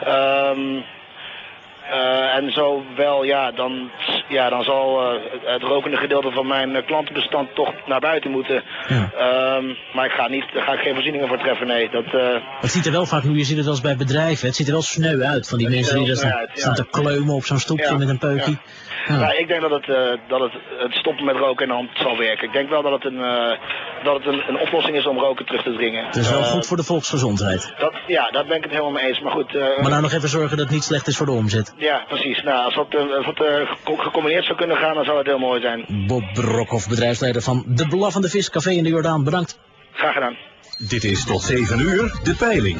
En zo wel, dan zal het rokende gedeelte van mijn klantenbestand toch naar buiten moeten. Maar daar ga ik geen voorzieningen voor treffen, nee. Het ziet er wel vaak, nu je ziet het als bij bedrijven, het ziet er wel sneu uit van die mensen die daar staan te kleumen op zo'n stoepje met een peukje. Ja, ik denk dat het stoppen met roken in de hand zal werken. Ik denk wel dat het een oplossing is om roken terug te dringen. Het is wel goed voor de volksgezondheid. Daar ben ik het helemaal mee eens. Maar goed. Maar nou nog even zorgen dat het niet slecht is voor de omzet. Ja, precies. Nou, als dat gecombineerd zou kunnen gaan, dan zou het heel mooi zijn. Bob Brokhoff, bedrijfsleider van De Blaffende Vis Café in de Jordaan. Bedankt. Graag gedaan. Dit is tot 7 uur de peiling.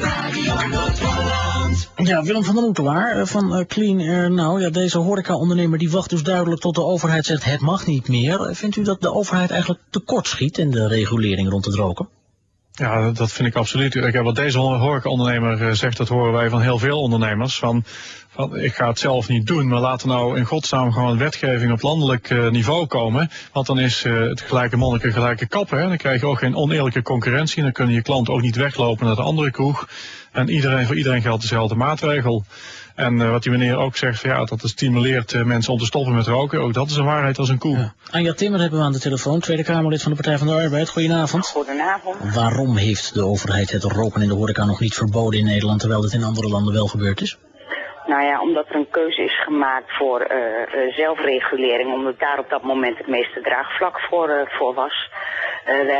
Ja, Willem van der Oetelaar van Clean Air Now. Ja, deze horeca-ondernemer die wacht dus duidelijk tot de overheid zegt het mag niet meer. Vindt u dat de overheid eigenlijk tekort schiet in de regulering rond het roken? Ja, dat vind ik absoluut. Wat deze horeca-ondernemer zegt, dat horen wij van heel veel ondernemers. Van ik ga het zelf niet doen, maar laten we nou in godsnaam gewoon wetgeving op landelijk niveau komen. Want dan is het gelijke monniken gelijke kappen. Hè. Dan krijg je ook geen oneerlijke concurrentie. En dan kunnen je klanten ook niet weglopen naar de andere kroeg. En voor iedereen geldt dezelfde maatregel. En wat die meneer ook zegt, dat het stimuleert mensen om te stoppen met roken. Ook dat is een waarheid als een koe. Ja. Anja Timmer hebben we aan de telefoon, Tweede Kamerlid van de Partij van de Arbeid. Goedenavond. Goedenavond. Waarom heeft de overheid het roken in de horeca nog niet verboden in Nederland, terwijl het in andere landen wel gebeurd is? Nou ja, omdat er een keuze is gemaakt voor zelfregulering, omdat daar op dat moment het meeste draagvlak voor was. We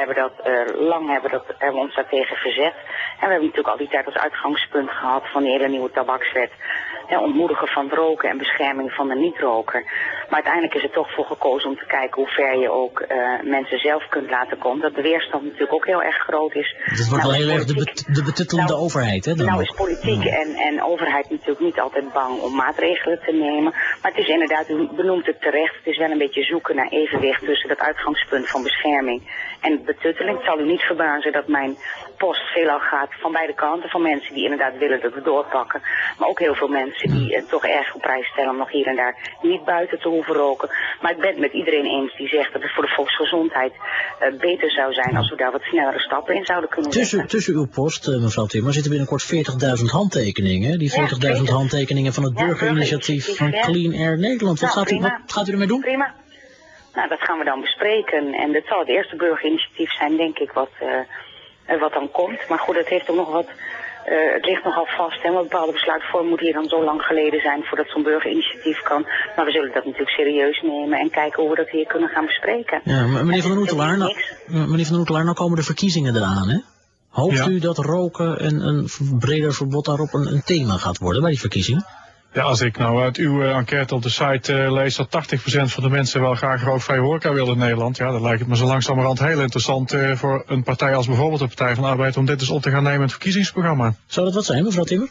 hebben ons daartegen verzet. En we hebben natuurlijk al die tijd als uitgangspunt gehad van die hele nieuwe tabakswet. Ontmoedigen van het roken en bescherming van de niet-roker. Maar uiteindelijk is er toch voor gekozen om te kijken hoe ver je ook mensen zelf kunt laten komen. Dat de weerstand natuurlijk ook heel erg groot is. Het wordt wel heel erg de betuttelende overheid, hè? Nou is politiek en overheid natuurlijk niet altijd bang om maatregelen te nemen. Maar het is inderdaad, u benoemt het terecht, het is wel een beetje zoeken naar evenwicht tussen dat uitgangspunt van bescherming en betutteling. Het zal u niet verbazen dat mijn post veelal gaat van beide kanten, van mensen die inderdaad willen dat we doorpakken. Maar ook heel veel mensen die toch erg op prijs stellen om nog hier en daar niet buiten te hoeven roken. Maar ik ben het met iedereen eens die zegt dat het voor de volksgezondheid beter zou zijn als we daar wat snellere stappen in zouden kunnen zetten. Tussen uw post, mevrouw Timmer, zitten binnenkort 40.000 handtekeningen. Die 40.000 handtekeningen van het burgerinitiatief van Clean Air Nederland. Wat gaat u ermee doen? Prima. Nou, dat gaan we dan bespreken. En dat zal het eerste burgerinitiatief zijn, denk ik, wat dan komt. Maar goed, het heeft ook nog wat. Het ligt nogal vast, hè, want bepaalde besluitvorming moet hier dan zo lang geleden zijn voordat zo'n burgerinitiatief kan. Maar we zullen dat natuurlijk serieus nemen en kijken hoe we dat hier kunnen gaan bespreken. Ja, meneer Van den Oetelaar, nou komen de verkiezingen eraan, hè? Hoopt u dat roken en een breder verbod daarop een thema gaat worden bij die verkiezingen? Ja, als ik nou uit uw enquête op de site lees dat 80% van de mensen wel graag rookvrij horeca wil in Nederland, dan lijkt het me zo langzamerhand heel interessant voor een partij als bijvoorbeeld de Partij van de Arbeid om dit eens op te gaan nemen in het verkiezingsprogramma. Zou dat wat zijn, mevrouw Timmer?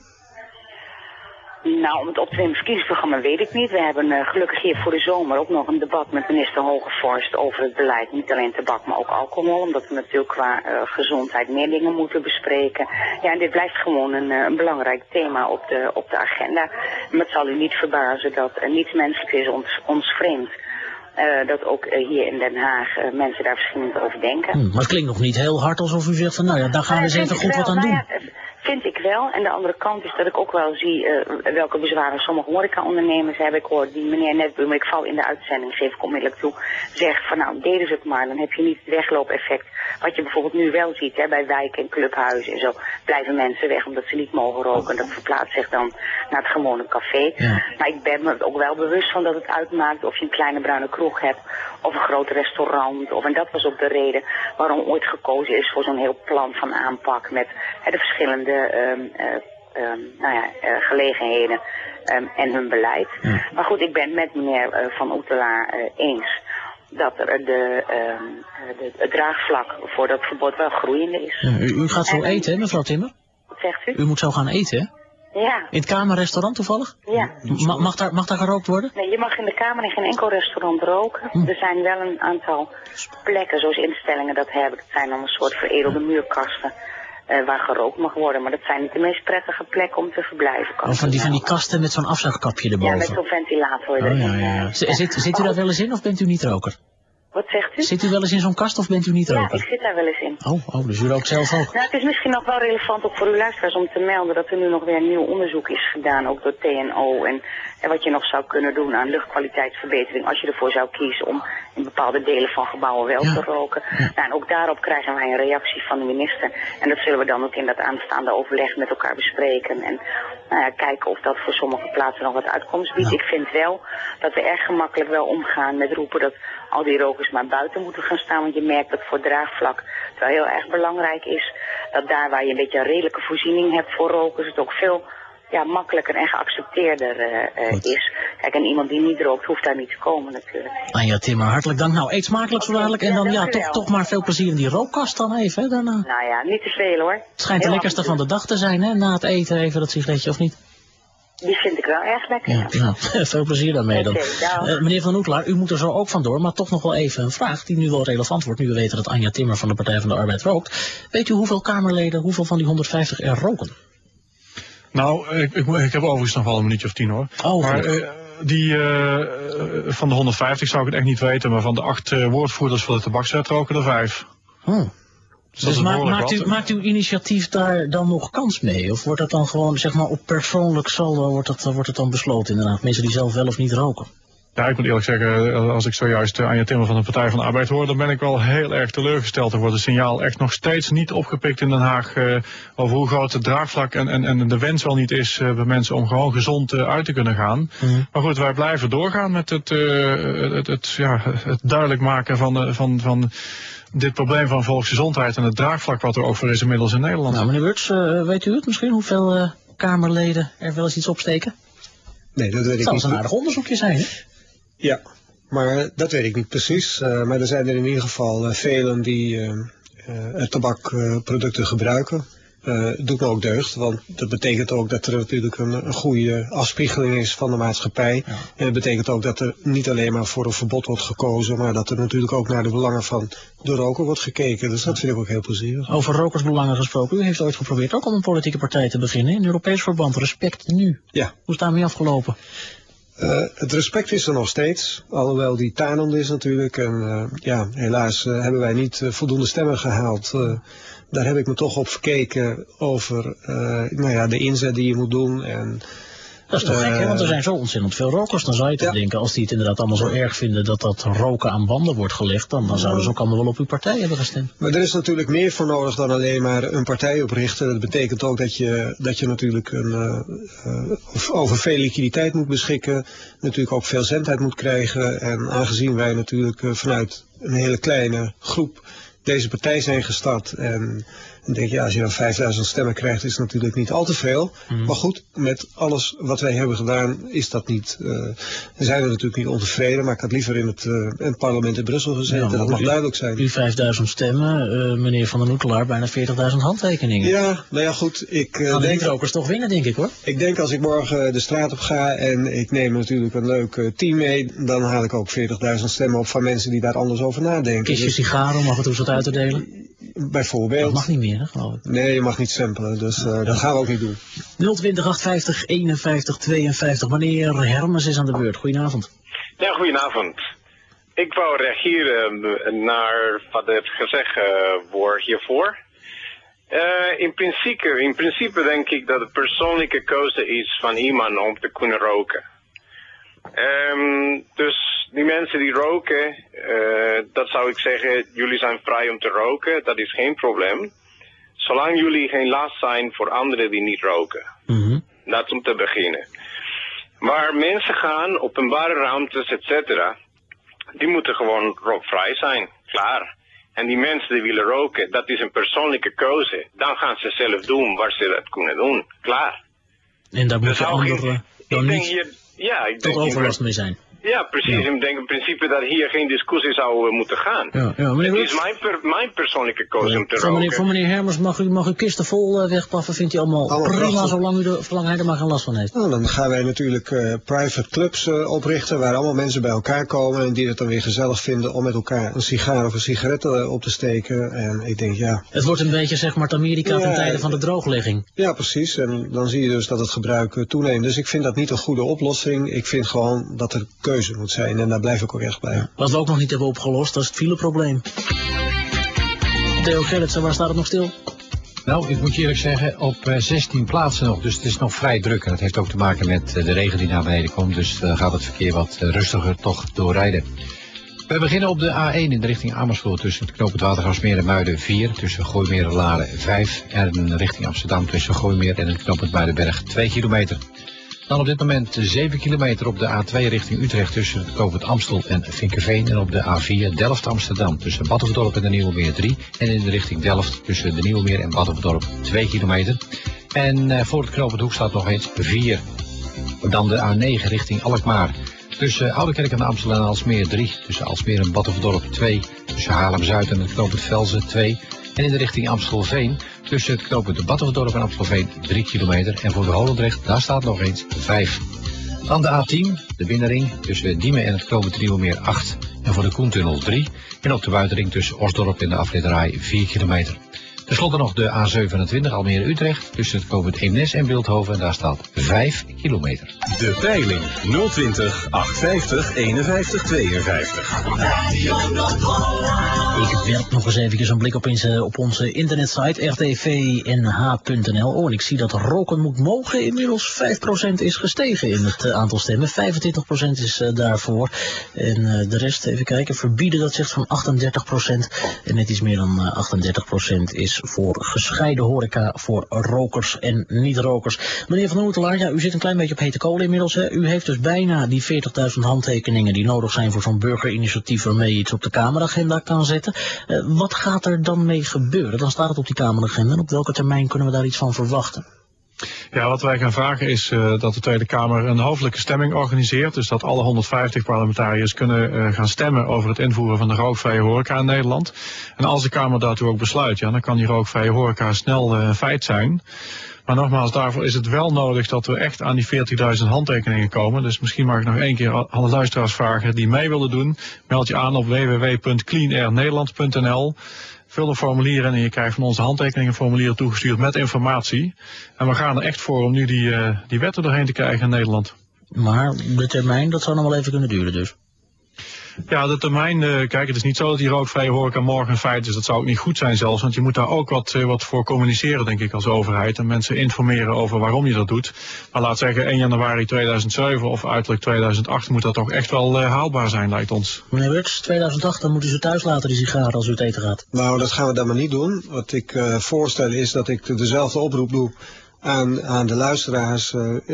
Nou, om het op te nemen verkiezingsprogramma weet ik niet. We hebben gelukkig hier voor de zomer ook nog een debat met minister Hogevorst over het beleid. Niet alleen tabak, maar ook alcohol. Omdat we natuurlijk qua gezondheid meer dingen moeten bespreken. Ja, en dit blijft gewoon een belangrijk thema op de agenda. Maar het zal u niet verbazen dat niets menselijks is ons vreemd. Dat ook hier in Den Haag mensen daar verschillend over denken. Maar het klinkt nog niet heel hard alsof u zegt van nou ja, daar gaan we eens even goed wat aan doen. Vind ik wel. En de andere kant is dat ik ook wel zie welke bezwaren sommige horeca-ondernemers hebben. Ik hoor die meneer net, maar ik val in de uitzending, geef ik onmiddellijk toe, zegt van nou, deden ze het maar. Dan heb je niet het wegloopeffect. Wat je bijvoorbeeld nu wel ziet, hè, bij wijken en clubhuizen en zo, blijven mensen weg omdat ze niet mogen roken. En dat verplaatst zich dan naar het gewone café. Ja. Maar ik ben me ook wel bewust van dat het uitmaakt of je een kleine bruine kroeg hebt of een groot restaurant. En dat was ook de reden waarom ooit gekozen is voor zo'n heel plan van aanpak met de verschillende gelegenheden en hun beleid. Ja. Maar goed, ik ben het met meneer Van Oetelaar eens. dat er het draagvlak voor dat verbod wel groeiende is. Ja, u gaat zo eten, hè, mevrouw Timmer? Wat zegt u? U moet zo gaan eten, hè? Ja. In het Kamerrestaurant toevallig? Ja. Mag daar gerookt worden? Nee, je mag in de Kamer in geen enkel restaurant roken. Er zijn wel een aantal plekken, zoals instellingen dat hebben. Dat zijn dan een soort veredelde muurkasten waar gerookt mag worden. Maar dat zijn niet de meest prettige plekken om te verblijven. Of van die kasten met zo'n afzuigkapje erboven? Ja, met zo'n ventilator. Zit u daar wel eens in of bent u niet roker? Wat zegt u? Zit u wel eens in zo'n kast of bent u niet roker? Ja, ik zit daar wel eens in. Oh, dus u rookt zelf ook? Nou, het is misschien nog wel relevant ook voor uw luisteraars om te melden dat er nu nog weer een nieuw onderzoek is gedaan, ook door TNO. En wat je nog zou kunnen doen aan luchtkwaliteitsverbetering als je ervoor zou kiezen om in bepaalde delen van gebouwen wel te roken. Ja. Nou, en ook daarop krijgen wij een reactie van de minister. En dat zullen we dan ook in dat aanstaande overleg met elkaar bespreken. En kijken of dat voor sommige plaatsen nog wat uitkomst biedt. Ja. Ik vind wel dat we erg gemakkelijk wel omgaan met roepen dat al die rokers maar buiten moeten gaan staan. Want je merkt dat voor draagvlak het wel heel erg belangrijk is dat daar waar je een beetje een redelijke voorziening hebt voor rokers het ook veel makkelijker en geaccepteerder is. Kijk, en iemand die niet rookt hoeft daar niet te komen natuurlijk. Anja Timmer, hartelijk dank. Nou, eet smakelijk zo dadelijk en dan toch maar veel plezier in die rookkast dan even, hè, daarna. Nou ja, niet te veel hoor. Het schijnt de lekkerste van de dag te zijn, hè, na het eten even dat sigaretje, of niet? Die vind ik wel erg lekker. Ja, nou, veel plezier daarmee dan. Meneer Van Oeklaar, u moet er zo ook vandoor, maar toch nog wel even een vraag die nu wel relevant wordt, nu we weten dat Anja Timmer van de Partij van de Arbeid rookt. Weet u hoeveel Kamerleden, hoeveel van die 150 er roken? Nou, ik heb overigens nog wel een minuutje of 10 hoor. Oh, maar die van de 150 zou ik het echt niet weten, maar van de 8 woordvoerders voor de tabakswet roken er 5. Dus maakt uw initiatief daar dan nog kans mee? Of wordt dat dan gewoon, zeg maar, op persoonlijk saldo wordt het dan besloten inderdaad? Mensen die zelf wel of niet roken? Ja, ik moet eerlijk zeggen, als ik zojuist Anja Timmer van de Partij van de Arbeid hoor, dan ben ik wel heel erg teleurgesteld. Er wordt het signaal echt nog steeds niet opgepikt in Den Haag over hoe groot het draagvlak en de wens wel niet is bij mensen om gewoon gezond uit te kunnen gaan. Maar goed, wij blijven doorgaan met het duidelijk maken van dit probleem van volksgezondheid en het draagvlak wat er ook voor is inmiddels in Nederland. Nou, meneer Wurts, weet u het misschien? Hoeveel Kamerleden er wel eens iets opsteken? Nee, dat weet ik niet. Het zal een aardig onderzoekje zijn, hè? Ja, maar dat weet ik niet precies. Maar er zijn er in ieder geval velen die tabakproducten gebruiken. Doet me ook deugd, want dat betekent ook dat er natuurlijk een goede afspiegeling is van de maatschappij. Ja. En dat betekent ook dat er niet alleen maar voor een verbod wordt gekozen, maar dat er natuurlijk ook naar de belangen van de roker wordt gekeken. Dus dat vind ik ook heel plezierig. Over rokersbelangen gesproken, u heeft ooit geprobeerd ook om een politieke partij te beginnen in Europees verband. Respect nu. Ja. Hoe is daarmee afgelopen? Het respect is er nog steeds, alhoewel die tanende is natuurlijk. En helaas hebben wij niet voldoende stemmen gehaald. Daar heb ik me toch op verkeken over de inzet die je moet doen. En, dat is toch gek, hè? Want er zijn zo ontzettend veel rokers. Dan zou je toch denken, als die het inderdaad allemaal zo erg vinden dat roken aan banden wordt gelegd, dan zouden ze ook allemaal wel op uw partij hebben gestemd. Maar er is natuurlijk meer voor nodig dan alleen maar een partij oprichten. Dat betekent ook dat je natuurlijk over veel liquiditeit moet beschikken. Natuurlijk ook veel zendheid moet krijgen. En aangezien wij natuurlijk vanuit een hele kleine groep deze partij zijn gestart. En ik denk, als je dan 5000 stemmen krijgt, is het natuurlijk niet al te veel. Maar goed, met alles wat wij hebben gedaan, is dat niet. We zijn er natuurlijk niet ontevreden, maar ik had liever in het parlement in Brussel gezeten. Ja, dat mag duidelijk zijn. U 5000 stemmen, meneer Van den Oekelaar, bijna 40.000 handtekeningen. Ja, nou ja, goed. De rokers toch winnen, denk ik hoor. Ik denk als ik morgen de straat op ga en ik neem natuurlijk een leuk team mee, dan haal ik ook 40.000 stemmen op van mensen die daar anders over nadenken. Kistje sigaren om af en toe wat uit te delen? Bijvoorbeeld. Dat mag niet meer, hè, geloof ik. Nee, je mag niet samplen, dus dat gaan we ook niet doen. 020 850 51 52. Meneer Hermes is aan de beurt. Goedenavond. Ja, goedenavond. Ik wou reageren naar wat het gezegd wordt hiervoor. In principe denk ik dat het persoonlijke keuze is van iemand om te kunnen roken. Dus die mensen die roken, dat zou ik zeggen, jullie zijn vrij om te roken, dat is geen probleem. Zolang jullie geen last zijn voor anderen die niet roken. Dat om te beginnen. Waar mensen gaan, openbare ruimtes, etc., die moeten gewoon rookvrij zijn, klaar. En die mensen die willen roken, dat is een persoonlijke keuze. Dan gaan ze zelf doen waar ze dat kunnen doen, klaar. En daar moeten anderen dan niet ik tot overlast mee zijn. Ja, precies. Ik denk in principe dat hier geen discussie zou moeten gaan. Ja, het is mijn persoonlijke keuze om te roken. Voor meneer Hermers mag u kisten vol wegpaffen, vindt hij allemaal prima, zolang hij er maar geen last van heeft. Nou, dan gaan wij natuurlijk private clubs oprichten, waar allemaal mensen bij elkaar komen en die het dan weer gezellig vinden om met elkaar een sigaar of een sigaret op te steken. En ik denk, ja... Het wordt een beetje, zeg maar, het Amerika ten tijde van de drooglegging. Ja, precies. En dan zie je dus dat het gebruik toeneemt. Dus ik vind dat niet een goede oplossing. Ik vind gewoon dat er keuze moet zijn en daar blijf ik ook echt bij. Wat we ook nog niet hebben opgelost, dat is het fileprobleem. Theo Gerritsen, waar staat het nog stil? Nou, ik moet je eerlijk zeggen, op 16 plaatsen nog, dus het is nog vrij druk. En dat heeft ook te maken met de regen die naar beneden komt, dus gaat het verkeer wat rustiger toch doorrijden. We beginnen op de A1 in de richting Amersfoort tussen het knooppunt Watergraafsmeer en Muiden 4, tussen Gooimeer en Laren 5 en richting Amsterdam tussen Gooimeer en het knooppunt Muidenberg 2 kilometer. Dan op dit moment 7 kilometer op de A2 richting Utrecht tussen het knooppunt Amstel en Vinkenveen. En op de A4 Delft-Amsterdam tussen Batuverdorp en de Nieuwe Meer 3. En in de richting Delft tussen de Nieuwe Meer en Batuverdorp 2 kilometer. En voor het knooppunt Hoekstad nog eens 4. Dan de A9 richting Alkmaar. Tussen Oudekerk en Amstel en Alsmeer 3. Tussen Alsmeer en Batuverdorp 2. Tussen Haarlem-Zuid en het knooppunt Velzen 2. En in de richting Amstelveen tussen het knooppunt de Batuverdorp en Amstelveen 3 kilometer. En voor de Holendrecht, daar staat nog eens 5. Dan de A10, de binnenring tussen Diemen en het knooppunt Nieuwemeer 8. En voor de Koentunnel 3. En op de buitenring tussen Osdorp en de afrit Rai 4 kilometer. Ten slotte nog de A27 Almere-Utrecht tussen het knooppunt Eemnes en Beeldhoven. En daar staat 5 kilometer. De peiling 020 850 51 52. Ik werp nog eens eventjes een blik op onze internetsite rtvnh.nl. Oh, en ik zie dat roken moet mogen inmiddels 5% is gestegen in het aantal stemmen. 25% is daarvoor. En de rest, even kijken, verbieden, dat zegt van 38%. En net iets meer dan 38% is voor gescheiden horeca voor rokers en niet-rokers. Meneer Van Oertelaar, ja, u zit een klein beetje op hete kolen inmiddels. Hè? U heeft dus bijna die 40.000 handtekeningen die nodig zijn voor zo'n burgerinitiatief waarmee je iets op de Kameragenda kan zetten. Wat gaat er dan mee gebeuren? Dan staat het op die Kameragenda. En op welke termijn kunnen we daar iets van verwachten? Ja, wat wij gaan vragen is dat de Tweede Kamer een hoofdelijke stemming organiseert. Dus dat alle 150 parlementariërs kunnen gaan stemmen over het invoeren van de rookvrije horeca in Nederland. En als de Kamer daartoe ook besluit, ja, dan kan die rookvrije horeca snel een feit zijn. Maar nogmaals, daarvoor is het wel nodig dat we echt aan die 40.000 handtekeningen komen. Dus misschien mag ik nog één keer alle luisteraars vragen die mee willen doen. Meld je aan op www.cleanairnederland.nl. Vul een formulier in en je krijgt van onze handtekeningenformulier toegestuurd met informatie. En we gaan er echt voor om nu die wetten doorheen te krijgen in Nederland. Maar de termijn, dat zou nog wel even kunnen duren dus. Ja, de termijn, kijk, het is niet zo dat die rookvrije horeca morgen een feit is. Dat zou ook niet goed zijn zelfs, want je moet daar ook wat voor communiceren, denk ik, als overheid. En mensen informeren over waarom je dat doet. Maar laat zeggen 1 januari 2007 of uiterlijk 2008 moet dat toch echt wel haalbaar zijn, lijkt ons. Meneer Wurts, 2008, dan moeten ze thuis laten die sigaren als u het eten gaat. Nou, dat gaan we dan maar niet doen. Wat ik voorstel is dat ik dezelfde oproep doe aan de luisteraars,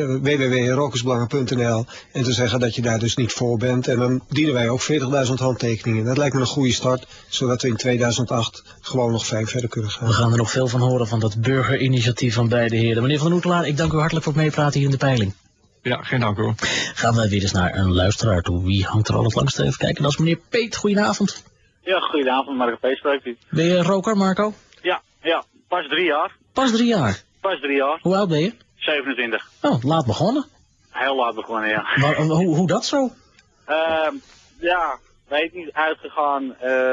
www.rokersbelangen.nl, en te zeggen dat je daar dus niet voor bent. En dan dienen wij ook 40.000 handtekeningen. Dat lijkt me een goede start, zodat we in 2008 gewoon nog 5 verder kunnen gaan. We gaan er nog veel van horen, van dat burgerinitiatief van beide heren. Meneer Van Oertelaar, ik dank u hartelijk voor het meepraten hier in de peiling. Ja, geen dank hoor. Gaan we weer eens naar een luisteraar toe. Wie hangt er al het langst? Even kijken, dat is meneer Peet. Goedenavond. Ja, goedenavond, Marco Peet spreekt u. Ben je roker, Marco? Ja, pas 3 jaar. Pas 3 jaar? Pas 3 jaar. Hoe oud ben je? 27. Oh, laat begonnen. Heel laat begonnen, ja. Maar, hoe dat zo? Ja, weet niet, uitgegaan,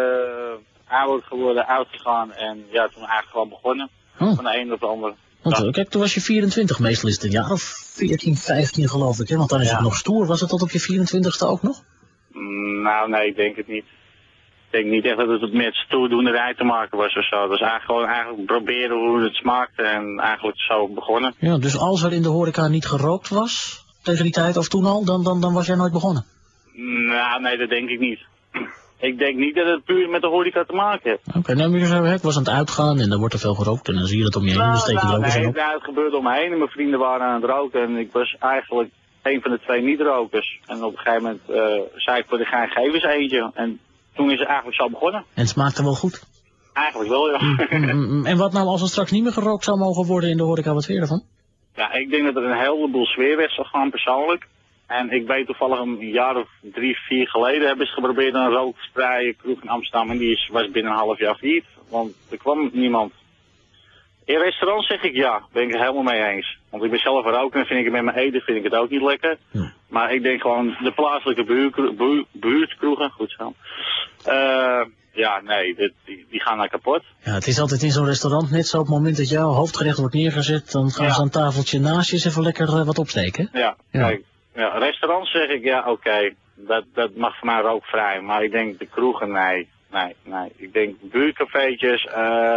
oud geworden, uitgegaan en ja, toen eigenlijk gewoon begonnen. Van de een op de ander. Want, kijk, toen was je 24, meestal is het een jaar of 14, 15 geloof ik, hè? Want dan is het nog stoer. Was het tot op je 24ste ook nog? Nou, nee, ik denk het niet. Ik denk niet echt dat het met stoerdoenerij te maken was of zo. Dus eigenlijk proberen hoe het smaakte en eigenlijk zo begonnen. Ja, dus als er in de horeca niet gerookt was, tegen die tijd of toen al, dan was jij nooit begonnen? Nou, nee, dat denk ik niet. Ik denk niet dat het puur met de horeca te maken heeft. Oké, nou, ik was aan het uitgaan en dan wordt er veel gerookt en dan zie je dat om je heen. Dan steek je er ook eens op. Nee, het gebeurde om me heen en mijn vrienden waren aan het roken en ik was eigenlijk een van de 2 niet-rokers. En op een gegeven moment zei ik voor de gein, geef eens eentje. En toen is het eigenlijk zo begonnen. En het smaakte wel goed? Eigenlijk wel, ja. En wat nou als er straks niet meer gerookt zou mogen worden in de horeca, wat vind je ervan? Ja, ik denk dat er een heleboel sfeer weg zal gaan persoonlijk. En ik weet toevallig een jaar of 3, 4 geleden hebben ze geprobeerd een rookvrije kroeg in Amsterdam. En die was binnen een half jaar failliet. Want er kwam niemand. In restaurants zeg ik ja, ben ik het helemaal mee eens. Want ik ben zelf een roker en vind ik het met mijn eten vind ik het ook niet lekker. Maar ik denk gewoon de plaatselijke buurtkroegen, goed zo. Ja, nee, die gaan naar kapot. Ja, het is altijd in zo'n restaurant net zo op het moment dat jouw hoofdgerecht wordt neergezet, dan gaan ze aan tafeltje naast je eens even lekker wat opsteken. Ja, kijk. Ja, restaurants zeg ik ja, oké, dat mag voor mij rookvrij. Maar ik denk de kroegen, nee. Ik denk buurtcafeetjes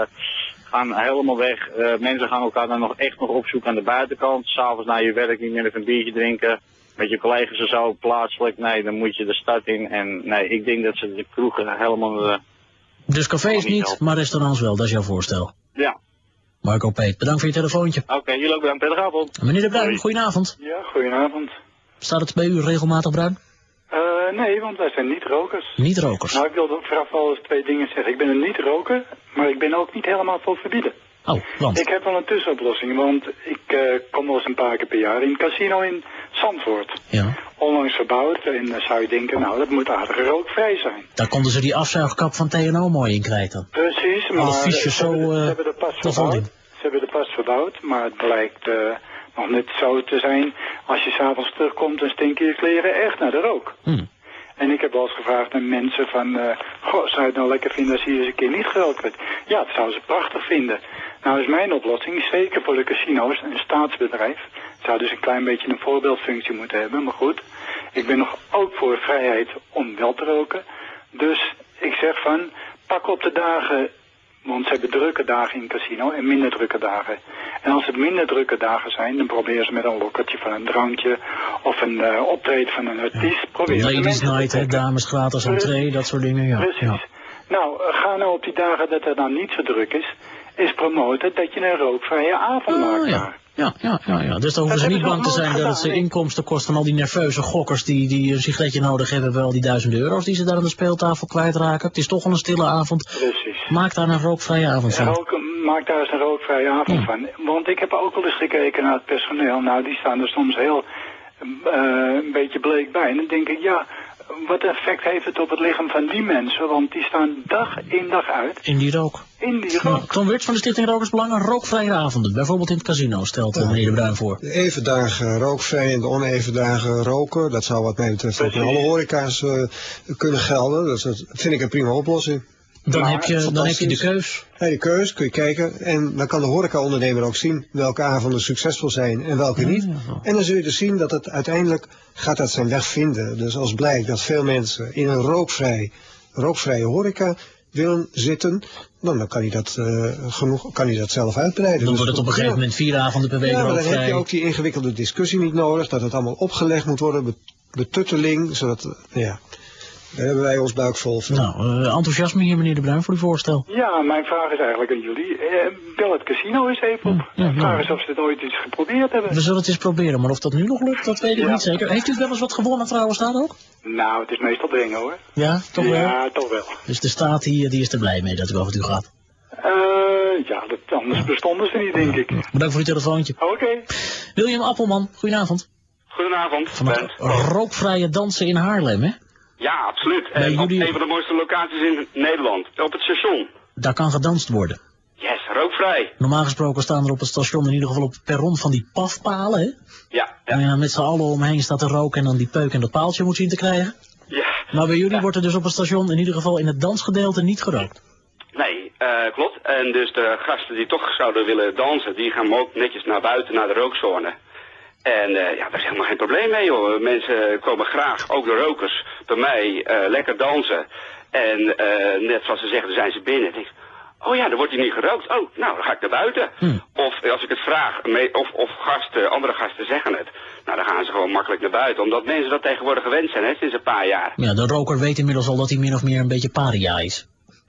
gaan helemaal weg. Mensen gaan elkaar dan echt nog opzoeken aan de buitenkant. S'avonds na je werk niet meer even een biertje drinken. Met je collega's en zo plaatselijk. Nee, dan moet je de stad in. En nee, ik denk dat ze de kroegen helemaal... Dus cafés niet, maar restaurants wel, dat is jouw voorstel? Ja. Marco Peet, bedankt voor je telefoontje. Oké, jullie ook bedankt. Prettige avond. Meneer De Bruin, goedenavond. Ja, goedenavond. Staat het bij u regelmatig bruin? Nee, want wij zijn niet-rokers. Niet-rokers? Nou, ik wil vooraf wel eens 2 dingen zeggen. Ik ben een niet-roker, maar ik ben ook niet helemaal voor verbieden. Oh, want? Ik heb wel een tussenoplossing, want ik kom wel eens een paar keer per jaar in een casino in Zandvoort. Ja. Onlangs verbouwd en dan zou je denken, nou, dat moet aardig rookvrij zijn. Daar konden ze die afzuigkap van TNO mooi in krijten. Precies, maar ze hebben er pas verbouwd. Ze hebben er pas verbouwd, maar het blijkt nog net zo te zijn. Als je s'avonds terugkomt, dan stinken je kleren echt naar de rook. En ik heb wel eens gevraagd aan mensen van, zou je het nou lekker vinden als hier eens een keer niet gerookt werd? Ja, dat zouden ze prachtig vinden. Nou is mijn oplossing, zeker voor de casino's, een staatsbedrijf. Het zou dus een klein beetje een voorbeeldfunctie moeten hebben, maar goed. Ik ben nog ook voor vrijheid om wel te roken. Dus ik zeg van, pak op de dagen, want ze hebben drukke dagen in het casino en minder drukke dagen. En als het minder drukke dagen zijn, dan proberen ze met een lokkertje van een drankje of een optreden van een artiest. Ladies night, hè, dames gratis entree, dat soort dingen, ja. Precies. Ja. Nou, ga nou op die dagen dat het dan niet zo druk is promoten dat je een rookvrije avond maakt. Ja. Dus dan hoeven ze niet bang te zijn dat het ze inkomsten kost van al die nerveuze gokkers die een sigaretje nodig hebben, wel die €1000 die ze daar aan de speeltafel kwijtraken. Het is toch wel een stille avond. Precies. Maak daar een rookvrije avond van. Maak daar eens een rookvrije avond van. Want ik heb ook wel eens gekeken naar het personeel. Nou, die staan er soms heel een beetje bleek bij. En dan denk ik, ja, wat effect heeft het op het lichaam van die mensen? Want die staan dag in dag uit. In die rook. Tom Wirtz van de Stichting Rokersbelangen, rookvrije avonden. Bijvoorbeeld in het casino, stelt meneer De Bruin voor. De even dagen rookvrij en de oneven dagen roken. Dat zou wat mij betreft ook in alle horeca's kunnen gelden. Dus dat vind ik een prima oplossing. Dan heb je de keus. Ja, de keus, kun je kijken. En dan kan de horecaondernemer ook zien welke avonden succesvol zijn en welke niet. En dan zul je dus zien dat het uiteindelijk gaat dat zijn weg vinden. Dus als blijkt dat veel mensen in een rookvrije horeca willen zitten, dan kan hij dat zelf uitbreiden. Dan wordt het op een gegeven moment 4 avonden per week rookvrij. Ja, dan heb je ook die ingewikkelde discussie niet nodig, dat het allemaal opgelegd moet worden, betutteling, zodat, daar hebben wij ons buik vol van. Nou, enthousiasme hier, meneer De Bruin, voor uw voorstel. Ja, mijn vraag is eigenlijk aan jullie. Bel het casino eens even op. Vraag eens of ze het ooit eens geprobeerd hebben. We zullen het eens proberen, maar of dat nu nog lukt, dat weet ik niet zeker. Heeft u wel eens wat gewonnen trouwens daar ook? Nou, het is meestal dringen hoor. Ja, toch wel? Ja, toch wel. Dus de staat die is er blij mee dat u over u gaat? Ja, anders bestonden ze niet, denk ik. Bedankt voor uw telefoontje. Oké. William Appelman, goedenavond. Goedenavond. Van het rookvrije dansen in Haarlem, hè? Ja, absoluut. En op een van de mooiste locaties in Nederland. Op het station. Daar kan gedanst worden. Yes, rookvrij. Normaal gesproken staan er op het station in ieder geval op het perron van die pafpalen, hè? Ja. En met z'n allen omheen staat te roken en dan die peuk en dat paaltje moet zien te krijgen. Ja. Maar bij jullie wordt er dus op het station in ieder geval in het dansgedeelte niet gerookt. Nee, klopt. En dus de gasten die toch zouden willen dansen, die gaan ook netjes naar buiten, naar de rookzone. En daar is helemaal geen probleem mee, joh. Mensen komen graag, ook de rokers, bij mij lekker dansen. En net zoals ze zeggen, dan zijn ze binnen. Denk ik, oh ja, dan wordt hier niet gerookt. Oh, nou, dan ga ik naar buiten. Of als ik het vraag, of andere gasten zeggen het. Nou, dan gaan ze gewoon makkelijk naar buiten. Omdat mensen dat tegenwoordig gewend zijn, hè, sinds een paar jaar. Ja, de roker weet inmiddels al dat hij min of meer een beetje paria is.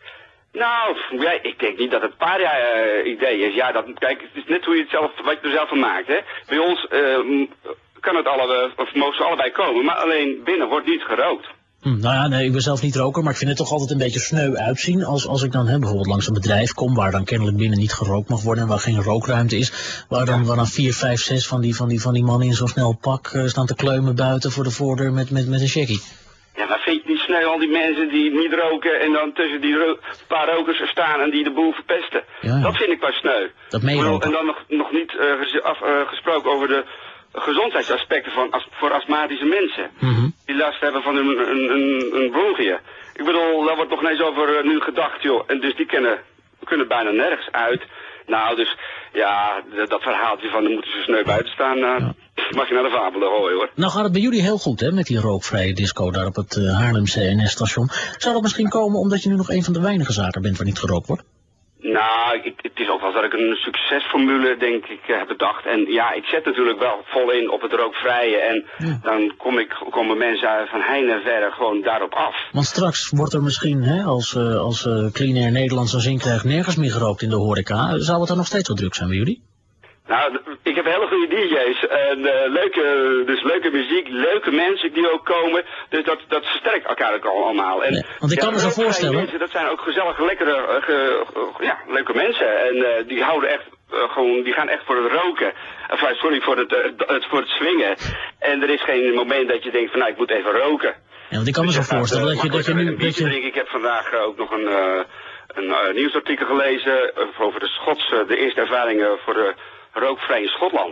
Nou, ik denk niet dat het paria-idee is. Ja, kijk, het is net hoe je het zelf, wat je er zelf van maakt, hè. Bij ons kan het mogen ze allebei komen, maar alleen binnen wordt niet gerookt. Nou ja, nee, ik ben zelf niet roker, maar ik vind het toch altijd een beetje sneu uitzien als ik dan bijvoorbeeld langs een bedrijf kom waar dan kennelijk binnen niet gerookt mag worden en waar geen rookruimte is, waar dan 4, 5, 6 van die mannen in zo'n snel pak staan te kleumen buiten voor de voordeur met een checkie. Ja, maar vind je niet sneu al die mensen die niet roken en dan tussen die paar rokers staan en die de boel verpesten? Ja. Dat vind ik pas sneu. Dat meen je ook. En dan nog niet gesproken over de gezondheidsaspecten voor astmatische mensen. Die last hebben van een bronchië. Ik bedoel, daar wordt nog ineens over nu gedacht, joh. En dus die kunnen bijna nergens uit. Nou, dus ja, dat verhaaltje van dan moeten ze sneu buiten staan, mag je naar de fabelen gooien, hoor. Nou gaat het bij jullie heel goed, hè, met die rookvrije disco daar op het Haarlemse NS-station. Zou dat misschien komen omdat je nu nog een van de weinige zaken bent waar niet gerookt wordt? Nou, het is ook wel dat ik een succesformule, denk ik, heb bedacht. En ja, ik zet natuurlijk wel vol in op het rookvrije. En dan komen mensen van heinde en verre gewoon daarop af. Want straks wordt er misschien, hè, als Clean Air Nederland zijn zin krijgt, nergens meer gerookt in de horeca. Zou het dan nog steeds wel druk zijn bij jullie? Nou, ik heb hele goede DJ's en leuke muziek, leuke mensen die ook komen. Dus dat versterkt elkaar ook allemaal. En, want ik kan me zo voorstellen. Mensen, dat zijn ook gezellige, lekkere, leuke mensen. En die houden echt die gaan echt voor het roken. Sorry, voor het swingen. En er is geen moment dat je denkt van nou, ik moet even roken. Ja, want ik kan me zo voorstellen dat je nu... Ik heb vandaag ook nog een nieuwsartikel gelezen over de eerste ervaringen voor de rookvrij in Schotland.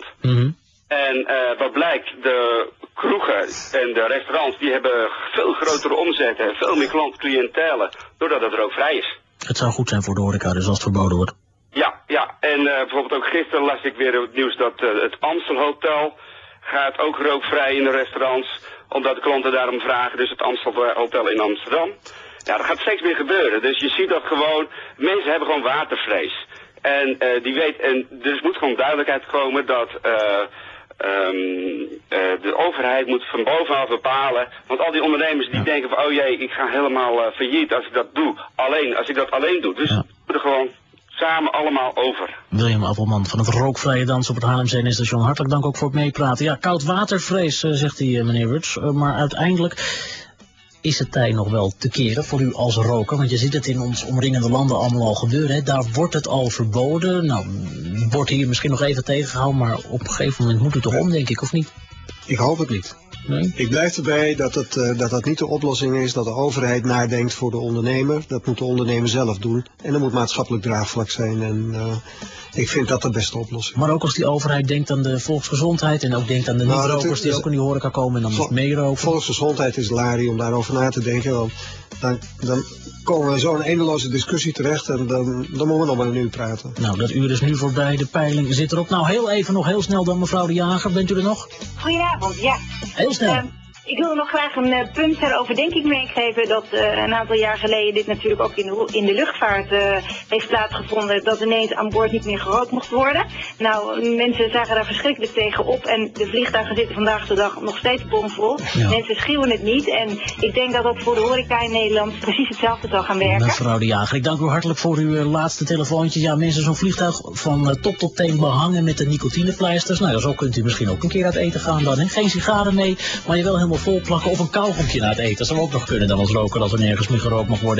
En wat blijkt, de kroegen en de restaurants die hebben veel grotere omzetten en veel meer cliëntelen doordat het rookvrij is. Het zou goed zijn voor de horeca dus als het verboden wordt. Ja. En bijvoorbeeld ook gisteren las ik weer het nieuws dat het Amstel Hotel gaat ook rookvrij in de restaurants, omdat de klanten daarom vragen, dus het Amstel Hotel in Amsterdam. Ja, dat gaat steeds meer gebeuren. Dus je ziet dat gewoon, mensen hebben gewoon watervrees. En dus moet gewoon duidelijkheid komen dat de overheid moet van bovenaf bepalen. Want al die ondernemers die denken van, oh jee, ik ga helemaal failliet als ik dat doe. Als ik dat alleen doe. Dus we moeten gewoon samen allemaal over. William Appelman van het rookvrije dans op het Haarlemse NS-station. Hartelijk dank ook voor het meepraten. Ja, koud watervrees, zegt hij, meneer Wurts. Maar uiteindelijk is het tijd nog wel te keren voor u als roker. Want je ziet het in ons omringende landen allemaal al gebeuren. Hè. Daar wordt het al verboden. Nou, wordt hier misschien nog even tegengehouden. Maar op een gegeven moment moet het toch om, denk ik, of niet? Ik hoop het niet. Nee? Ik blijf erbij dat niet de oplossing is, dat de overheid nadenkt voor de ondernemer. Dat moet de ondernemer zelf doen. En er moet maatschappelijk draagvlak zijn. En ik vind dat de beste oplossing. Maar ook als die overheid denkt aan de volksgezondheid en ook denkt aan de niet-rokers die ook in die horeca komen en dan moet meeroken. Volksgezondheid is larie om daarover na te denken. Want dan komen we zo in een eindeloze discussie terecht en dan moeten we nog maar een uur praten. Nou, dat uur is nu voorbij. De peiling zit erop. Nou, heel snel dan mevrouw De Jager. Bent u er nog? Goedenavond, ja. Heel snel. Ik wilde nog graag een punt ter overdenking meegeven dat een aantal jaar geleden dit natuurlijk ook in de luchtvaart heeft plaatsgevonden, dat ineens aan boord niet meer gerookt mocht worden. Nou, mensen zagen daar verschrikkelijk tegen op en de vliegtuigen zitten vandaag de dag nog steeds bomvol. Ja. Mensen schreeuwen het niet en ik denk dat dat voor de horeca in Nederland precies hetzelfde zal gaan werken. Mevrouw De Jager, ik dank u hartelijk voor uw laatste telefoontje. Ja, mensen, zo'n vliegtuig van top tot teen behangen met de nicotinepleisters. Nou, zo kunt u misschien ook een keer uit eten gaan dan. Hè? Geen sigaren mee, maar je wel helemaal vol plakken of een kauwgompje na het eten. Dat zou ook nog kunnen dan als roker als er nergens meer gerookt mag worden.